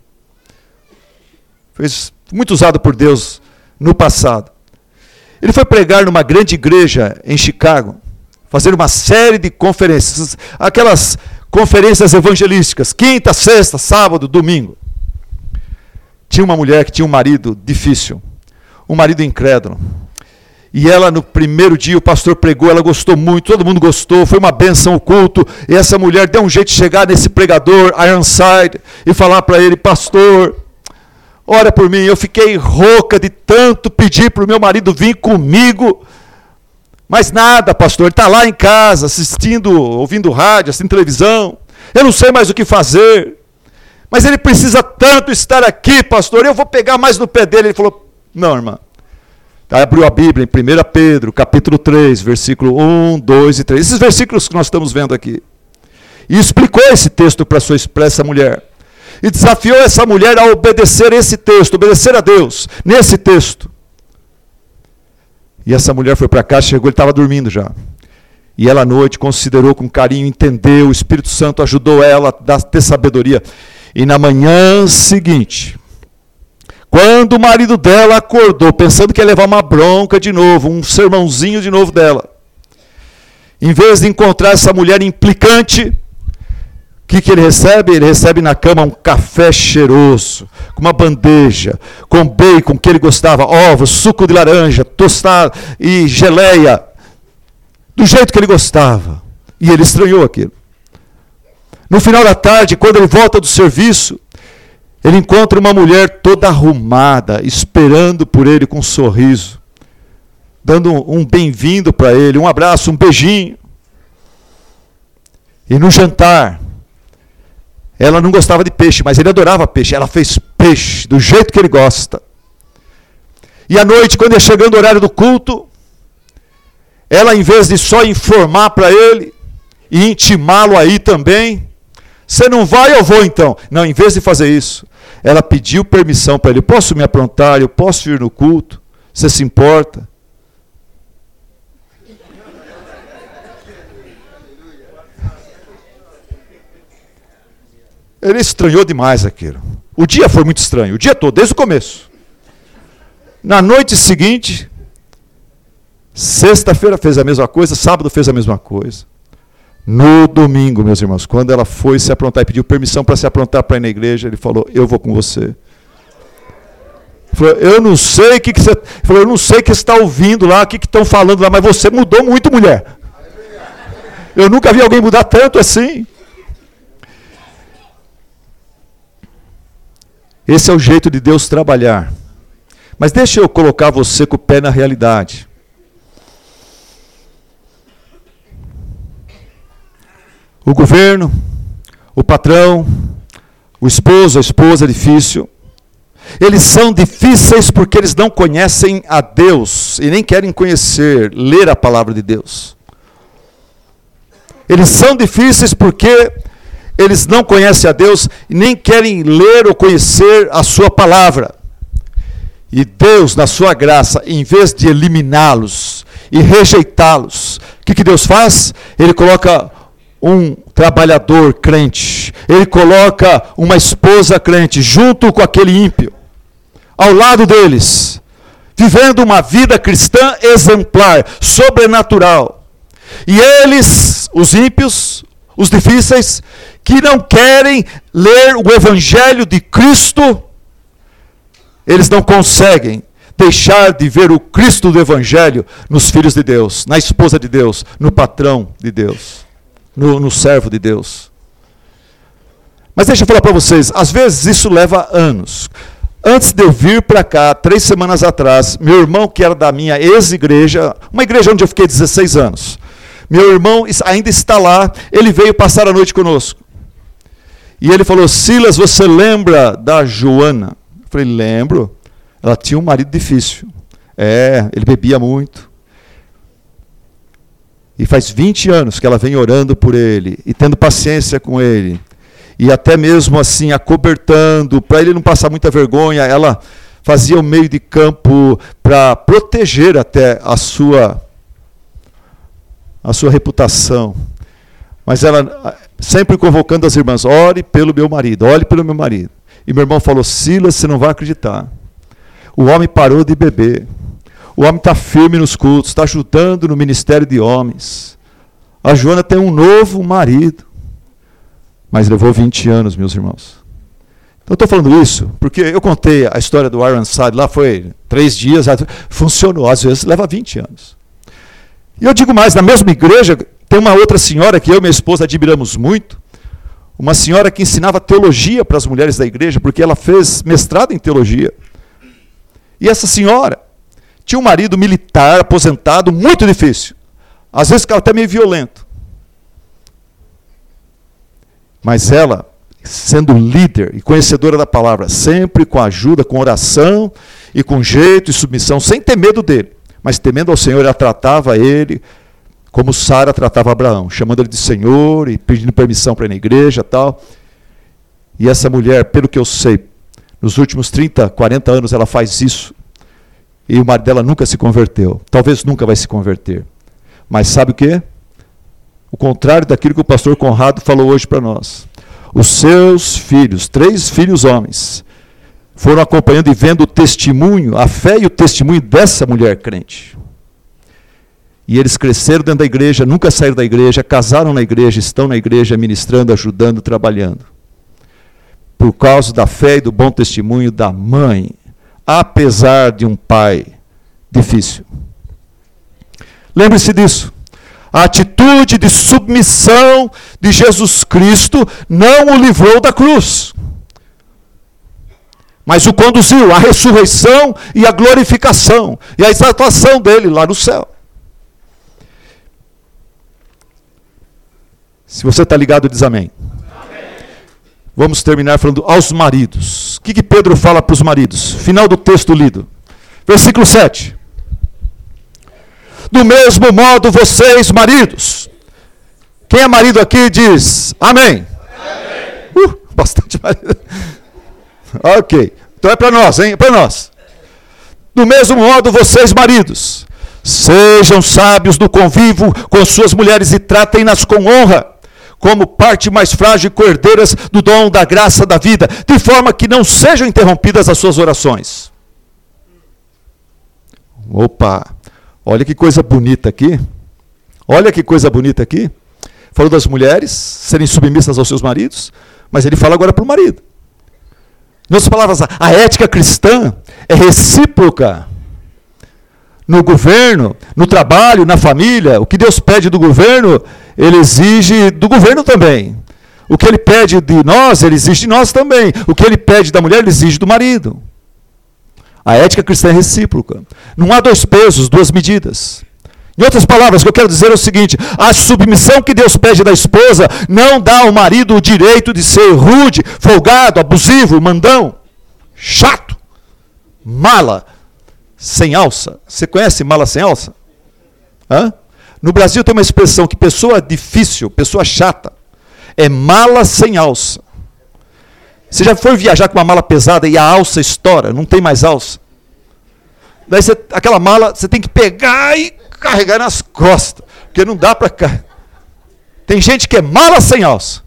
foi muito usado por Deus no passado. Ele foi pregar numa grande igreja em Chicago, fazer uma série de conferências, aquelas conferências evangelísticas, quinta, sexta, sábado, domingo. Tinha uma mulher que tinha um marido difícil, um marido incrédulo. E ela, no primeiro dia, o pastor pregou, ela gostou muito, todo mundo gostou, foi uma bênção o culto. E essa mulher deu um jeito de chegar nesse pregador, Ironside, e falar para ele: pastor, ora por mim, eu fiquei rouca de tanto pedir para o meu marido vir comigo. Mas nada, pastor, ele está lá em casa, assistindo, ouvindo rádio, assistindo televisão. Eu não sei mais o que fazer. Mas ele precisa tanto estar aqui, pastor, eu vou pegar mais no pé dele. Ele falou: não, irmã. Aí abriu a Bíblia em primeira Pedro, capítulo três, versículo um, dois e três. Esses versículos que nós estamos vendo aqui. E explicou esse texto para essa mulher. E desafiou essa mulher a obedecer esse texto, obedecer a Deus, nesse texto. E essa mulher foi para casa, chegou, ele estava dormindo já. E ela à noite considerou com carinho, entendeu, o Espírito Santo ajudou ela a ter sabedoria. E na manhã seguinte, quando o marido dela acordou, pensando que ia levar uma bronca de novo, um sermãozinho de novo dela, em vez de encontrar essa mulher implicante, o que, que ele recebe? Ele recebe na cama um café cheiroso, com uma bandeja, com bacon que ele gostava, ovos, suco de laranja, tostado e geleia, do jeito que ele gostava. E ele estranhou aquilo. No final da tarde, quando ele volta do serviço, ele encontra uma mulher toda arrumada, esperando por ele com um sorriso, dando um bem-vindo para ele, um abraço, um beijinho. E no jantar, ela não gostava de peixe, mas ele adorava peixe. Ela fez peixe, do jeito que ele gosta. E à noite, quando ia chegando o horário do culto, ela, em vez de só informar para ele, e intimá-lo aí também, você não vai, eu vou então. Não, em vez de fazer isso, ela pediu permissão para ele: posso me aprontar, eu posso ir no culto, você se importa? Ele estranhou demais aquilo. O dia foi muito estranho, o dia todo, desde o começo. Na noite seguinte, sexta-feira fez a mesma coisa, sábado fez a mesma coisa. No domingo, meus irmãos, quando ela foi se aprontar e pediu permissão para se aprontar para ir na igreja, ele falou: eu vou com você. Ele falou: eu não sei o que, que você. Ele falou: eu não sei o que você está ouvindo lá, o que estão falando lá, mas você mudou muito, mulher. Eu nunca vi alguém mudar tanto assim. Esse é o jeito de Deus trabalhar. Mas deixa eu colocar você com o pé na realidade. O governo, o patrão, o esposo, a esposa é difícil. Eles são difíceis porque eles não conhecem a Deus e nem querem conhecer, ler a palavra de Deus. Eles são difíceis porque eles não conhecem a Deus e nem querem ler ou conhecer a sua palavra. E Deus, na sua graça, em vez de eliminá-los e rejeitá-los, o que, que Deus faz? Ele coloca um trabalhador crente, ele coloca uma esposa crente junto com aquele ímpio, ao lado deles, vivendo uma vida cristã exemplar, sobrenatural. E eles, os ímpios, os difíceis, que não querem ler o Evangelho de Cristo, eles não conseguem deixar de ver o Cristo do Evangelho nos filhos de Deus, na esposa de Deus, no patrão de Deus, no, no servo de Deus. Mas deixa eu falar para vocês, às vezes isso leva anos. Antes de eu vir para cá, três semanas atrás, meu irmão, que era da minha ex-igreja, uma igreja onde eu fiquei dezesseis anos, meu irmão ainda está lá, ele veio passar a noite conosco. E ele falou, Silas, você lembra da Joana? Eu falei, lembro. Ela tinha um marido difícil. É, ele bebia muito. E faz vinte anos que ela vem orando por ele, e tendo paciência com ele, e até mesmo assim, acobertando, para ele não passar muita vergonha, ela fazia o meio de campo para proteger até a sua, a sua reputação. Mas ela sempre convocando as irmãs, ore pelo meu marido, ore pelo meu marido. E meu irmão falou, Silas, você não vai acreditar. O homem parou de beber. O homem está firme nos cultos, está ajudando no ministério de homens. A Joana tem um novo marido. Mas levou vinte anos, meus irmãos. Então eu estou falando isso porque eu contei a história do Ironside, lá foi três dias, funcionou, às vezes leva vinte anos. E eu digo mais, na mesma igreja tem uma outra senhora que eu e minha esposa admiramos muito, uma senhora que ensinava teologia para as mulheres da igreja, porque ela fez mestrado em teologia. E essa senhora tinha um marido militar, aposentado, muito difícil. Às vezes ficava até meio violento. Mas ela, sendo líder e conhecedora da palavra, sempre com ajuda, com oração e com jeito e submissão, sem ter medo dele, mas temendo ao Senhor, ela tratava ele como Sara tratava Abraão, chamando ele de Senhor e pedindo permissão para ir na igreja e tal. E essa mulher, pelo que eu sei, nos últimos trinta, quarenta anos ela faz isso. E o marido dela nunca se converteu. Talvez nunca vai se converter. Mas sabe o quê? O contrário daquilo que o pastor Conrado falou hoje para nós. Os seus filhos, três filhos homens, foram acompanhando e vendo o testemunho, a fé e o testemunho dessa mulher crente. E eles cresceram dentro da igreja, nunca saíram da igreja, casaram na igreja, estão na igreja, ministrando, ajudando, trabalhando. Por causa da fé e do bom testemunho da mãe, apesar de um pai difícil. Lembre-se disso. A atitude de submissão de Jesus Cristo não o livrou da cruz, mas o conduziu à ressurreição e à glorificação, e à exaltação dele lá no céu. Se você está ligado, diz amém. Amém. Vamos terminar falando aos maridos. O que, que Pedro fala para os maridos? Final do texto lido. Versículo sete. Do mesmo modo, vocês, maridos. Quem é marido aqui diz amém. Amém. Uh, bastante marido. Ok. Então é para nós, hein? É para nós. Do mesmo modo, vocês, maridos, sejam sábios no convívio com suas mulheres e tratem-nas com honra, como parte mais frágil e coerdeiras do dom da graça da vida, de forma que não sejam interrompidas as suas orações. Opa, olha que coisa bonita aqui. Olha que coisa bonita aqui. Falou das mulheres serem submissas aos seus maridos, mas ele fala agora para o marido. Em outras palavras, a ética cristã é recíproca. No governo, no trabalho, na família, o que Deus pede do governo, ele exige do governo também. O que ele pede de nós, ele exige de nós também. O que ele pede da mulher, ele exige do marido. A ética cristã é recíproca. Não há dois pesos, duas medidas. Em outras palavras, o que eu quero dizer é o seguinte: a submissão que Deus pede da esposa não dá ao marido o direito de ser rude, folgado, abusivo, mandão, chato, mala, sem alça. Você conhece mala sem alça? Hã? No Brasil tem uma expressão que pessoa difícil, pessoa chata, é mala sem alça. Você já foi viajar com uma mala pesada e a alça estoura, não tem mais alça? Daí você, aquela mala você tem que pegar e carregar nas costas, porque não dá para cá. Tem gente que é mala sem alça.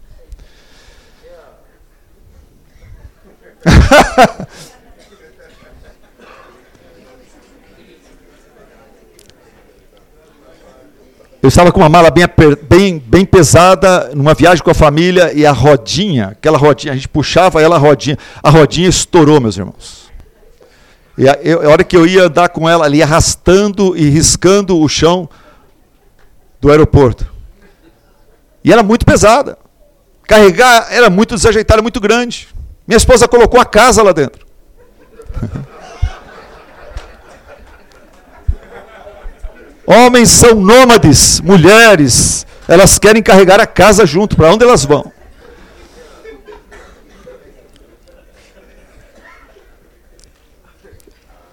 Eu estava com uma mala bem, bem, bem pesada, numa viagem com a família, e a rodinha, aquela rodinha, a gente puxava ela, a rodinha, a rodinha estourou, meus irmãos. E a, eu, a hora que eu ia andar com ela ali, arrastando e riscando o chão do aeroporto. E era muito pesada. Carregar era muito desajeitado, era muito grande. Minha esposa colocou a casa lá dentro. Homens são nômades, mulheres, elas querem carregar a casa junto, para onde elas vão?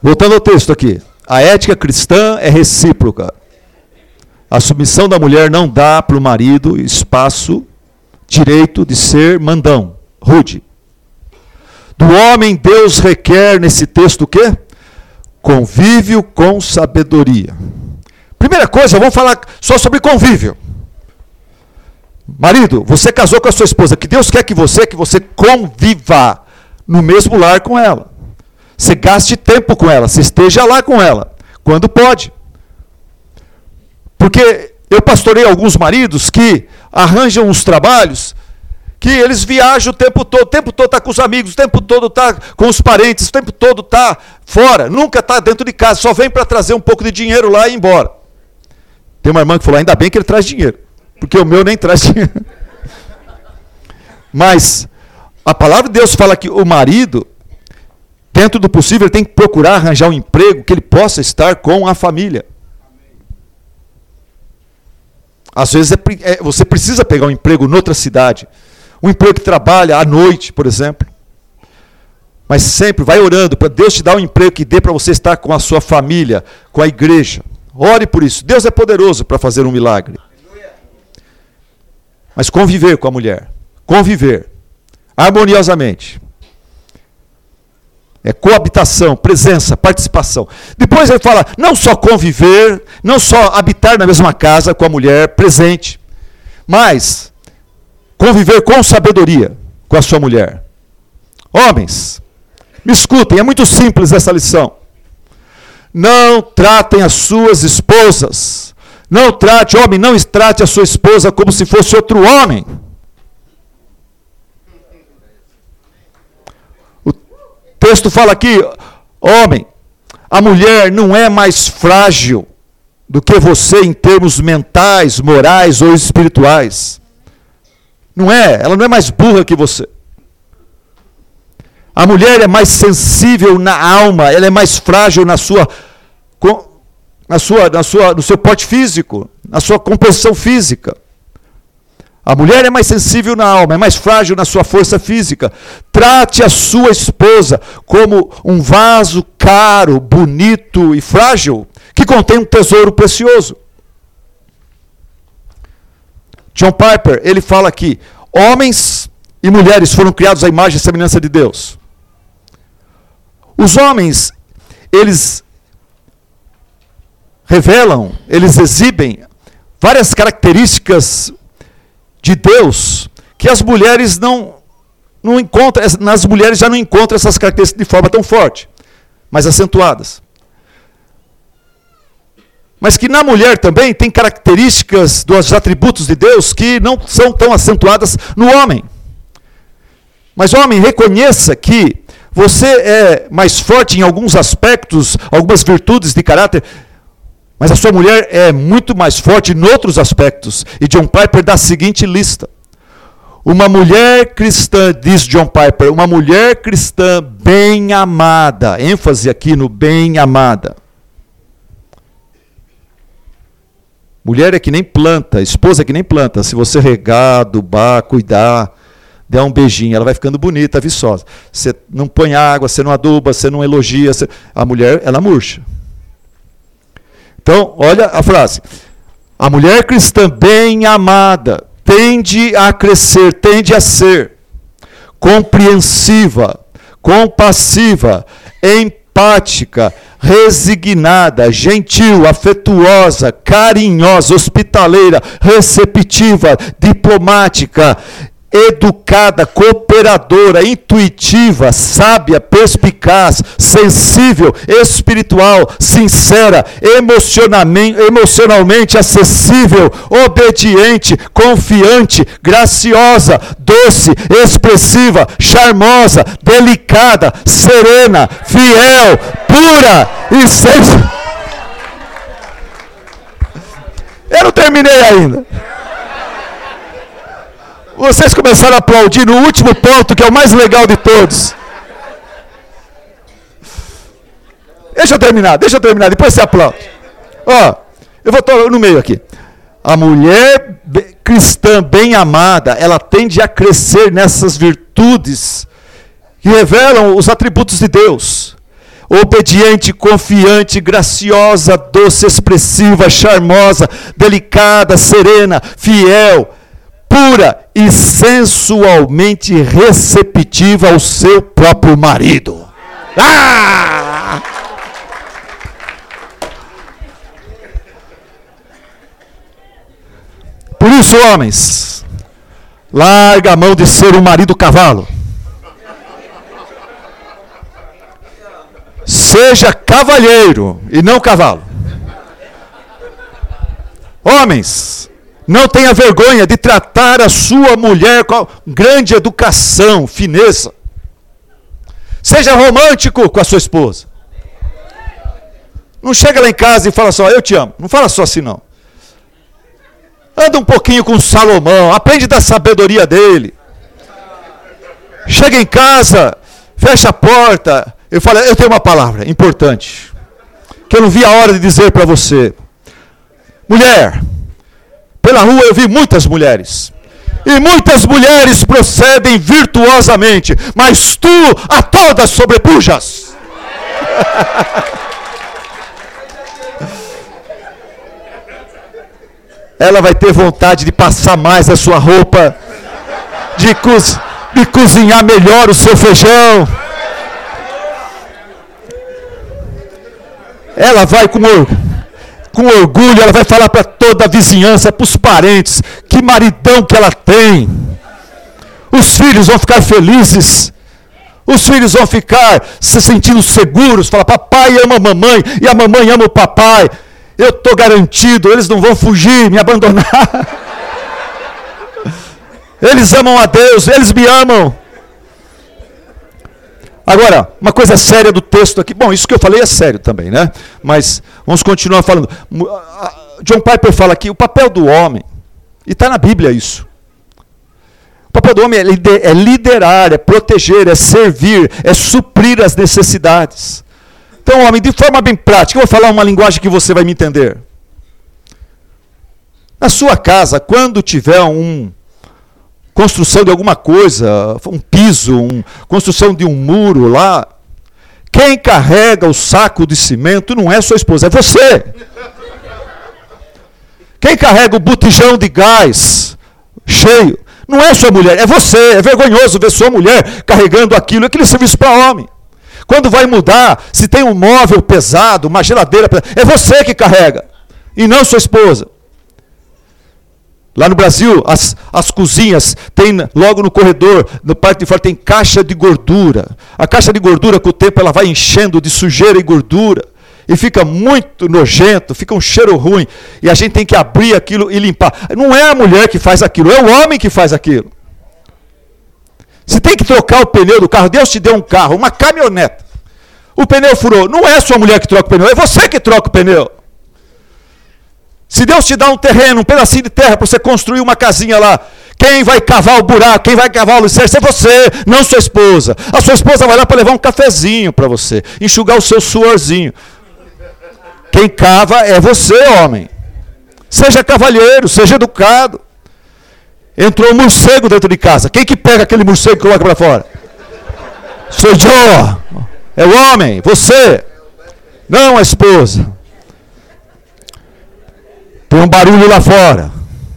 Voltando ao texto aqui. A ética cristã é recíproca. A submissão da mulher não dá para o marido espaço, direito de ser mandão, rude. Do homem, Deus requer nesse texto o quê? Convívio com sabedoria. Primeira coisa, vamos falar só sobre convívio. Marido, você casou com a sua esposa, que Deus quer que você, que você conviva no mesmo lar com ela. Você gaste tempo com ela, você esteja lá com ela, quando pode. Porque eu pastorei alguns maridos que arranjam uns trabalhos que eles viajam o tempo todo, o tempo todo está com os amigos, o tempo todo está com os parentes, o tempo todo está fora, nunca está dentro de casa, só vem para trazer um pouco de dinheiro lá e ir embora. Tem uma irmã que falou, ainda bem que ele traz dinheiro, porque o meu nem traz dinheiro. Mas a palavra de Deus fala que o marido, dentro do possível, ele tem que procurar arranjar um emprego que ele possa estar com a família. Às vezes é, é, você precisa pegar um emprego noutra cidade, um emprego que trabalha à noite, por exemplo. Mas sempre vai orando para Deus te dar um emprego que dê para você estar com a sua família, com a igreja. Ore por isso. Deus é poderoso para fazer um milagre. Mas conviver com a mulher, conviver harmoniosamente. É coabitação, presença, participação. Depois ele fala, não só conviver, não só habitar na mesma casa com a mulher presente, mas conviver com sabedoria com a sua mulher. Homens, me escutem, é muito simples essa lição. Não tratem as suas esposas, não trate, homem, não trate a sua esposa como se fosse outro homem. O texto fala aqui, homem, a mulher não é mais frágil do que você em termos mentais, morais ou espirituais. Não é, ela não é mais burra que você. A mulher é mais sensível na alma, ela é mais frágil na sua, na sua, na sua, no seu porte físico, na sua composição física. A mulher é mais sensível na alma, é mais frágil na sua força física. Trate a sua esposa como um vaso caro, bonito e frágil, que contém um tesouro precioso. John Piper, ele fala aqui, homens e mulheres foram criados à imagem e semelhança de Deus. Os homens, eles revelam, eles exibem várias características de Deus, que as mulheres não, não encontram, nas mulheres já não encontram essas características de forma tão forte, mais acentuadas. Mas que na mulher também tem características dos atributos de Deus que não são tão acentuadas no homem. Mas homem, reconheça que você é mais forte em alguns aspectos, algumas virtudes de caráter, mas a sua mulher é muito mais forte em outros aspectos. E John Piper dá a seguinte lista. Uma mulher cristã, diz John Piper, uma mulher cristã bem amada, ênfase aqui no bem amada. Mulher é que nem planta, esposa é que nem planta. Se você regar, adubar, cuidar, der um beijinho, ela vai ficando bonita, viçosa. Você não põe água, você não aduba, você não elogia, você... a mulher, ela murcha. Então, olha a frase. A mulher cristã bem amada tende a crescer, tende a ser compreensiva, compassiva, empática, resignada, gentil, afetuosa, carinhosa, hospitaleira, receptiva, diplomática, educada, cooperadora, intuitiva, sábia, perspicaz, sensível, espiritual, sincera, emocionalmente, emocionalmente acessível, obediente, confiante, graciosa, doce, expressiva, charmosa, delicada, serena, fiel, pura e sensível. Eu não terminei ainda. Vocês começaram a aplaudir no último ponto, que é o mais legal de todos. Deixa eu terminar, deixa eu terminar, depois você aplaude. Ó, eu vou estar no meio aqui. A mulher cristã bem amada, ela tende a crescer nessas virtudes que revelam os atributos de Deus. obediente, confiante, graciosa, doce, expressiva, charmosa, delicada, serena, fiel, pura e sensualmente receptiva ao seu próprio marido. Ah! Por isso, homens, larga a mão de ser um marido cavalo. Seja cavalheiro e não cavalo. Homens, não tenha vergonha de tratar a sua mulher com grande educação, fineza. Seja romântico com a sua esposa. Não chega lá em casa e fala só, eu te amo. Não fala só assim, não. Anda um pouquinho com Salomão, aprende da sabedoria dele. Chega em casa, fecha a porta. Eu falo, eu tenho uma palavra importante, que eu não vi a hora de dizer para você. Mulher, pela rua eu vi muitas mulheres. E muitas mulheres procedem virtuosamente, mas tu a todas sobrepujas. Ela vai ter vontade de passar mais a sua roupa, de, co de cozinhar melhor o seu feijão. Ela vai com, or com orgulho, ela vai falar para toda a vizinhança, para os parentes, que maridão que ela tem. Os filhos vão ficar felizes. Os filhos vão ficar se sentindo seguros. Falar, papai ama a mamãe e a mamãe ama o papai. Eu estou garantido, eles não vão fugir, me abandonar. Eles amam a Deus, eles me amam. Agora, uma coisa séria do texto aqui. Bom, isso que eu falei é sério também, né? Mas vamos continuar falando. John Piper fala aqui, o papel do homem, e está na Bíblia isso. O papel do homem é liderar, é proteger, é servir, é suprir as necessidades. Então, homem, de forma bem prática, eu vou falar uma linguagem que você vai me entender. Na sua casa, quando tiver um construção de alguma coisa, um piso, um, construção de um muro lá, quem carrega o saco de cimento não é sua esposa, é você. Quem carrega o botijão de gás cheio não é sua mulher, é você. É vergonhoso ver sua mulher carregando aquilo, aquele serviço para homem. Quando vai mudar, se tem um móvel pesado, uma geladeira pesada, é você que carrega, e não sua esposa. Lá no Brasil, as, as cozinhas, tem logo no corredor, no parte de fora, tem caixa de gordura. A caixa de gordura, com o tempo, ela vai enchendo de sujeira e gordura. E fica muito nojento, fica um cheiro ruim. E a gente tem que abrir aquilo e limpar. Não é a mulher que faz aquilo, é o homem que faz aquilo. Se tem que trocar o pneu do carro, Deus te deu um carro, uma caminhonete. O pneu furou, não é a sua mulher que troca o pneu, é você que troca o pneu. Se Deus te dá um terreno, um pedacinho de terra para você construir uma casinha lá, quem vai cavar o buraco, quem vai cavar o alicerce é você, não sua esposa. A sua esposa vai lá para levar um cafezinho para você, enxugar o seu suorzinho. Quem cava é você, homem. Seja cavalheiro, seja educado. Entrou um morcego dentro de casa. Quem que pega aquele morcego e coloca para fora? Sou eu. É o homem, você. Não a esposa. Tem um barulho lá fora.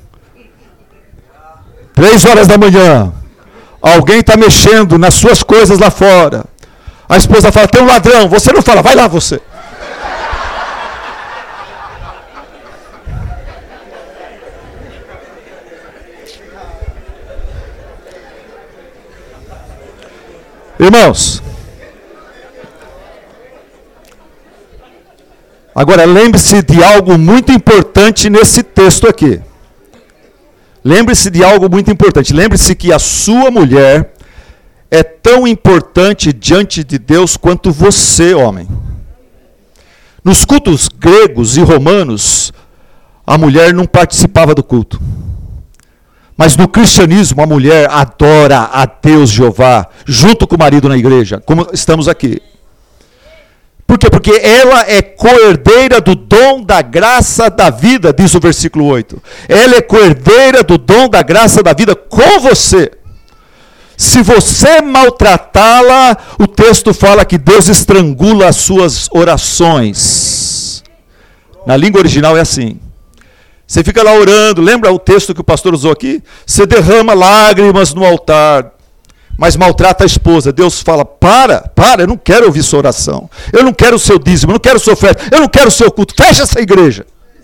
Três horas da manhã. Alguém está mexendo nas suas coisas lá fora. A esposa fala, tem um ladrão. Você não fala, vai lá você. Irmãos, agora lembre-se de algo muito importante nesse texto aqui. Lembre-se de algo muito importante. Lembre-se que a sua mulher é tão importante diante de Deus quanto você, homem. Nos cultos gregos e romanos, a mulher não participava do culto. Mas no cristianismo, a mulher adora a Deus Jeová, junto com o marido na igreja, como estamos aqui. Por quê? Porque ela é coerdeira do dom da graça da vida, diz o versículo oito. Ela é coerdeira do dom da graça da vida com você. Se você maltratá-la, o texto fala que Deus estrangula as suas orações. Na língua original é assim. Você fica lá orando, lembra o texto que o pastor usou aqui? Você derrama lágrimas no altar, mas maltrata a esposa. Deus fala, para, para, eu não quero ouvir sua oração. Eu não quero o seu dízimo, eu não quero sua oferta, eu não quero o seu culto. Fecha essa igreja.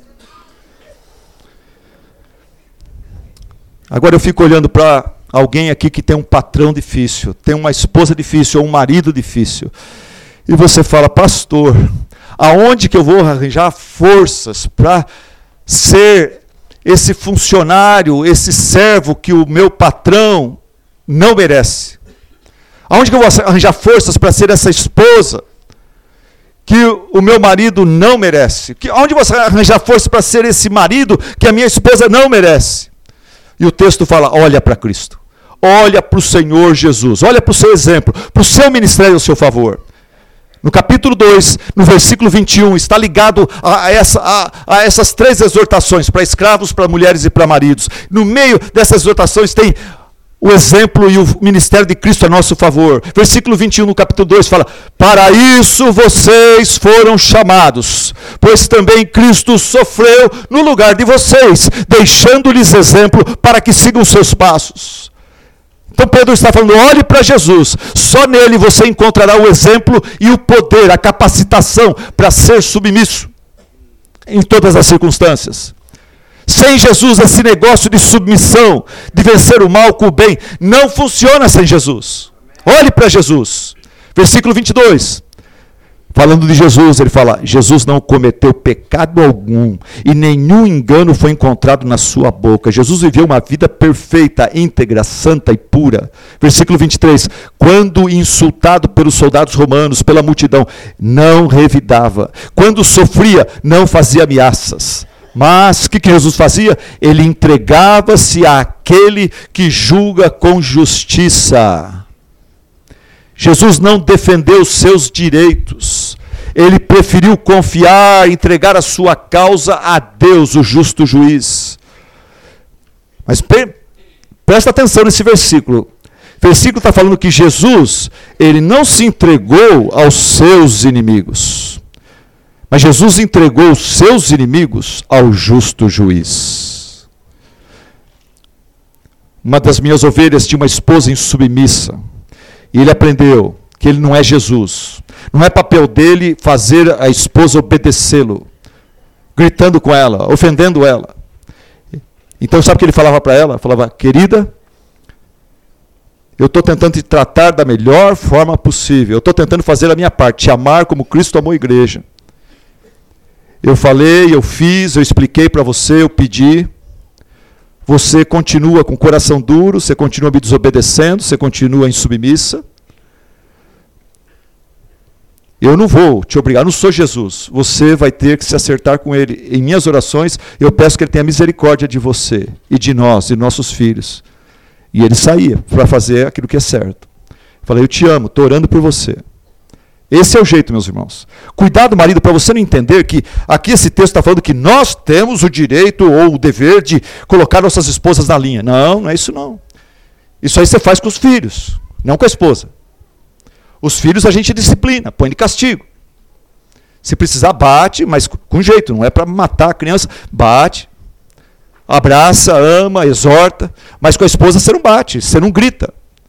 Agora eu fico olhando para alguém aqui que tem um patrão difícil, tem uma esposa difícil ou um marido difícil. E você fala, pastor, aonde que eu vou arranjar forças para ser esse funcionário, esse servo que o meu patrão não merece? Aonde que eu vou arranjar forças para ser essa esposa que o meu marido não merece? Que, aonde eu vou arranjar forças para ser esse marido que a minha esposa não merece? E o texto fala, olha para Cristo. Olha para o Senhor Jesus, olha para o seu exemplo, para o seu ministério ao seu favor. No capítulo dois, no versículo vinte e um, está ligado a, essa, a, a essas três exortações, para escravos, para mulheres e para maridos. No meio dessas exortações tem o exemplo e o ministério de Cristo a nosso favor. Versículo vinte e um no capítulo dois fala, para isso vocês foram chamados, pois também Cristo sofreu no lugar de vocês, deixando-lhes exemplo para que sigam seus passos. Então Pedro está falando, olhe para Jesus, só nele você encontrará o exemplo e o poder, a capacitação para ser submisso em todas as circunstâncias. Sem Jesus, esse negócio de submissão, de vencer o mal com o bem, não funciona sem Jesus. Olhe para Jesus. Versículo vinte e dois. Falando de Jesus, ele fala, Jesus não cometeu pecado algum e nenhum engano foi encontrado na sua boca. Jesus viveu uma vida perfeita, íntegra, santa e pura. Versículo vinte e três. Quando insultado pelos soldados romanos, pela multidão, não revidava. Quando sofria, não fazia ameaças. Mas o que, que Jesus fazia? Ele entregava-se àquele que julga com justiça. Jesus não defendeu os seus direitos. Ele preferiu confiar, entregar a sua causa a Deus, o justo juiz. Mas pre- presta atenção nesse versículo. O versículo está falando que Jesus, ele não se entregou aos seus inimigos. Mas Jesus entregou os seus inimigos ao justo juiz. Uma das minhas ovelhas tinha uma esposa insubmissa. E ele aprendeu que ele não é Jesus. Não é papel dele fazer a esposa obedecê-lo, gritando com ela, ofendendo ela. Então sabe o que ele falava para ela? Falava, querida, eu estou tentando te tratar da melhor forma possível. Eu estou tentando fazer a minha parte, te amar como Cristo amou a igreja. Eu falei, eu fiz, eu expliquei para você, eu pedi. Você continua com o coração duro, você continua me desobedecendo, você continua insubmissa. Eu não vou te obrigar, eu não sou Jesus. Você vai ter que se acertar com ele. Em minhas orações, eu peço que ele tenha misericórdia de você e de nós, e nossos filhos. E ele saía para fazer aquilo que é certo. Eu falei, eu te amo, estou orando por você. Esse é o jeito, meus irmãos. Cuidado, marido, para você não entender que aqui esse texto está falando que nós temos o direito ou o dever de colocar nossas esposas na linha. Não, não é isso não. Isso aí você faz com os filhos, não com a esposa. Os filhos a gente disciplina, põe de castigo. Se precisar, bate, mas com jeito, não é para matar a criança. Bate, abraça, ama, exorta, mas com a esposa você não bate, você não grita.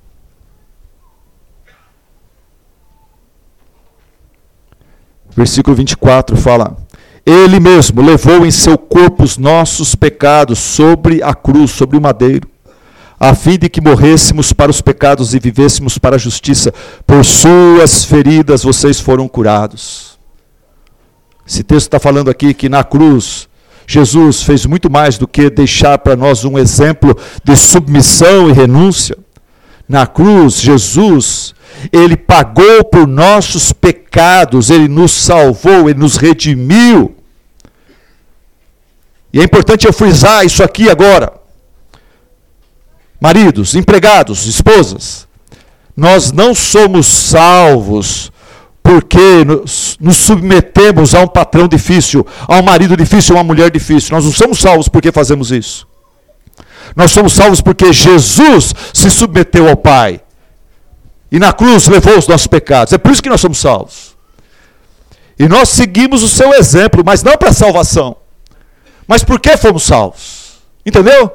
Versículo vinte e quatro fala, ele mesmo levou em seu corpo os nossos pecados sobre a cruz, sobre o madeiro, a fim de que morrêssemos para os pecados e vivêssemos para a justiça. Por suas feridas vocês foram curados. Esse texto está falando aqui que na cruz, Jesus fez muito mais do que deixar para nós um exemplo de submissão e renúncia. Na cruz, Jesus, ele pagou por nossos pecados, ele nos salvou, ele nos redimiu. E é importante eu frisar isso aqui agora. Maridos, empregados, esposas, nós não somos salvos porque nos, nos submetemos a um patrão difícil, a um marido difícil, a uma mulher difícil. Nós não somos salvos porque fazemos isso. Nós somos salvos porque Jesus se submeteu ao Pai. E na cruz levou os nossos pecados. É por isso que nós somos salvos. E nós seguimos o seu exemplo, mas não para salvação. Mas por que fomos salvos? Entendeu?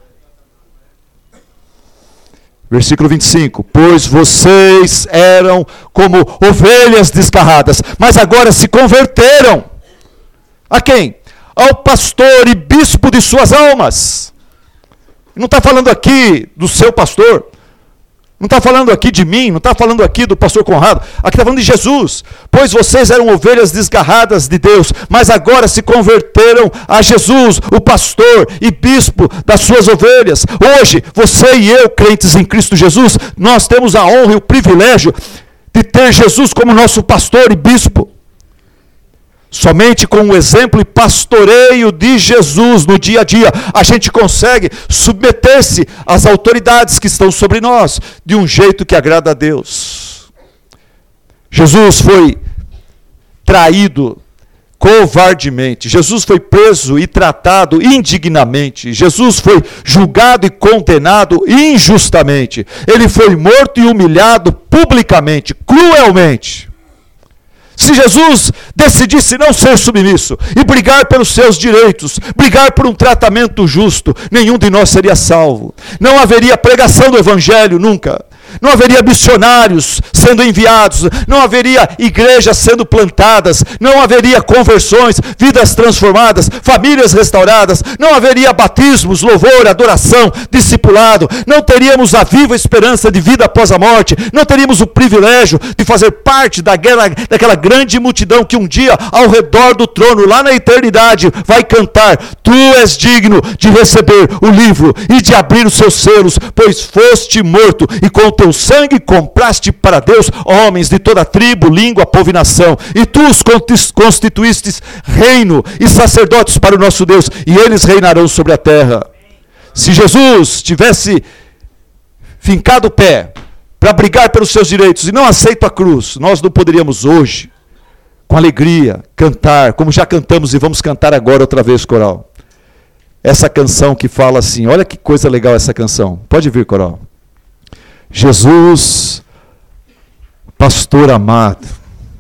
Versículo vinte e cinco. Pois vocês eram como ovelhas desgarradas, mas agora se converteram. A quem? Ao pastor e bispo de suas almas. Não está falando aqui do seu pastor. Não está falando aqui de mim, não está falando aqui do pastor Conrado, aqui está falando de Jesus. Pois vocês eram ovelhas desgarradas de Deus, mas agora se converteram a Jesus, o pastor e bispo das suas ovelhas. Hoje, você e eu, crentes em Cristo Jesus, nós temos a honra e o privilégio de ter Jesus como nosso pastor e bispo. Somente com o exemplo e pastoreio de Jesus no dia a dia, a gente consegue submeter-se às autoridades que estão sobre nós, de um jeito que agrada a Deus. Jesus foi traído covardemente, Jesus foi preso e tratado indignamente, Jesus foi julgado e condenado injustamente, ele foi morto e humilhado publicamente, cruelmente. Se Jesus decidisse não ser submisso e brigar pelos seus direitos, brigar por um tratamento justo, nenhum de nós seria salvo. Não haveria pregação do Evangelho nunca. Não haveria missionários sendo enviados, não haveria igrejas sendo plantadas, não haveria conversões, vidas transformadas, famílias restauradas, não haveria batismos, louvor, adoração, discipulado, não teríamos a viva esperança de vida após a morte, não teríamos o privilégio de fazer parte daquela, daquela grande multidão que um dia ao redor do trono, lá na eternidade, vai cantar: tu és digno de receber o livro e de abrir os seus selos, pois foste morto e com teu sangue compraste para Deus homens de toda tribo, língua, povo e nação, e tu os constituístes reino e sacerdotes para o nosso Deus, e eles reinarão sobre a terra. Se Jesus tivesse fincado o pé para brigar pelos seus direitos e não aceito a cruz, nós não poderíamos hoje, com alegria, cantar, como já cantamos e vamos cantar agora outra vez, coral. Essa canção que fala assim, olha que coisa legal essa canção. Pode vir, coral. Jesus, pastor amado.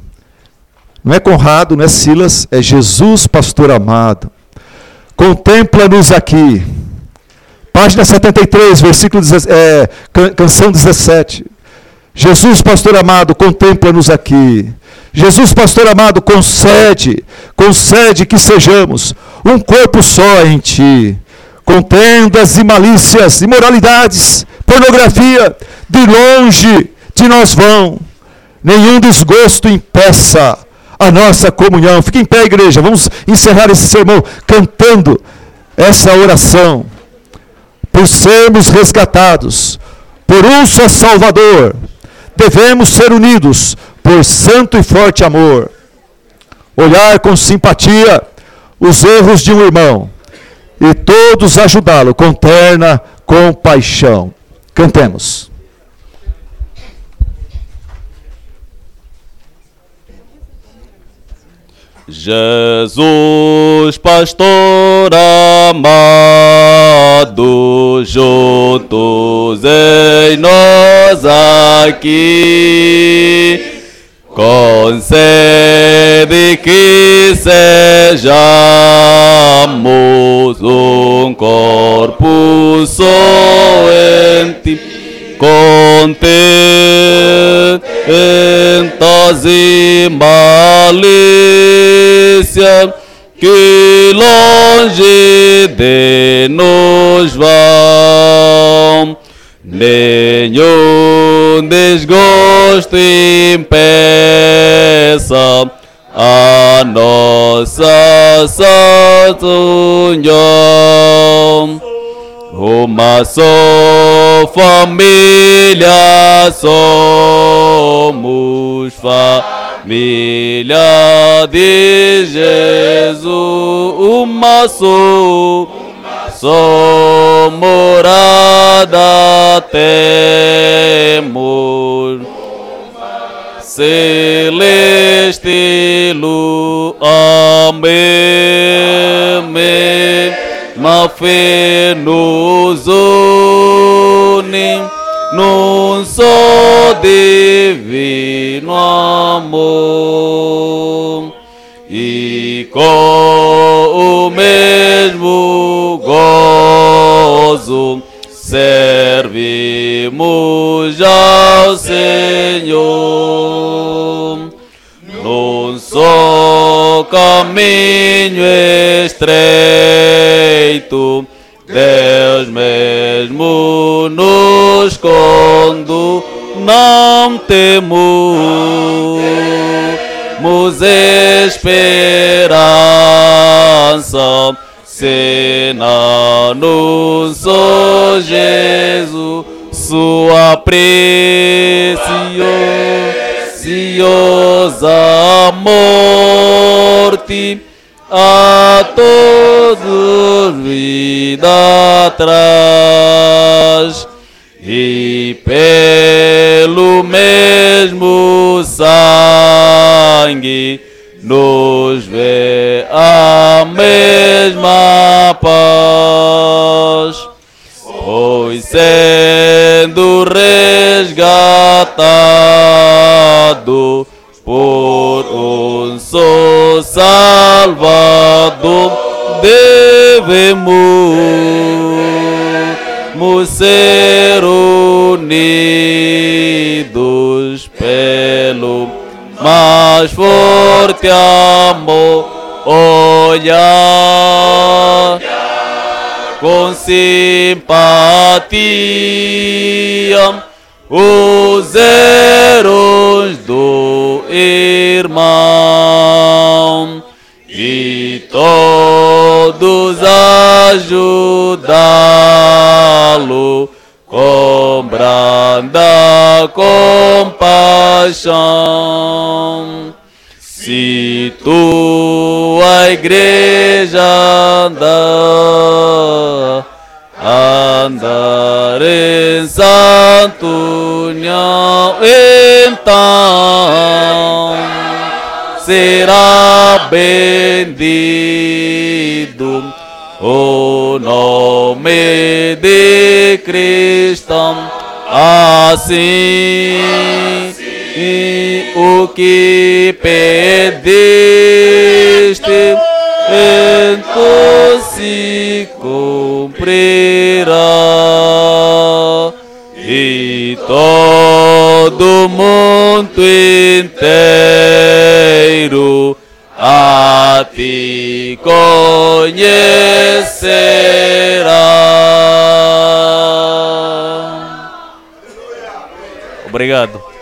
Não é Conrado, não é Silas, é Jesus, pastor amado. Contempla-nos aqui. Página setenta e três, versículo é, canção dezessete. Jesus, pastor amado, contempla-nos aqui. Jesus, pastor amado, concede, concede que sejamos um corpo só em ti. Contendas e malícias, imoralidades, pornografia, de longe de nós vão. Nenhum desgosto impeça a nossa comunhão. Fique em pé, igreja. Vamos encerrar esse sermão cantando essa oração. Por sermos resgatados por um só Salvador, devemos ser unidos por santo e forte amor. Olhar com simpatia os erros de um irmão e todos ajudá-lo com terna compaixão. Cantemos. Jesus, pastor amado, juntos em nós aqui, concede que sejamos um corpo só em ti, contentos e malícia que longe de nos vão. Nenhum desgosto impeça a nossa santa união. Uma só família somos, família de Jesus. Uma só, só morada temos, celeste luz. Amém. mesma fé nos une num só divino amor, e com o mesmo gozo servimos ao Senhor, num só caminho estreito, Deus mesmo nos conduz. Não temos esperança, senão no só Jesus, sua preciosa morte a todos vida atrás, e pelo mesmo sangue nos vê a mesma paz, pois sendo resgatado por um só Salvador, devemos ser unidos pelo mais forte amor, olhar com simpatia os erros do irmão, e todos ajudá-lo com branda compaixão. Se tua igreja andar, andar em santo união, então será bendito o nome de Cristo. Assim, o que pediste, então se cumprirá, e todo mundo inteiro a ti conhecerá. Obrigado.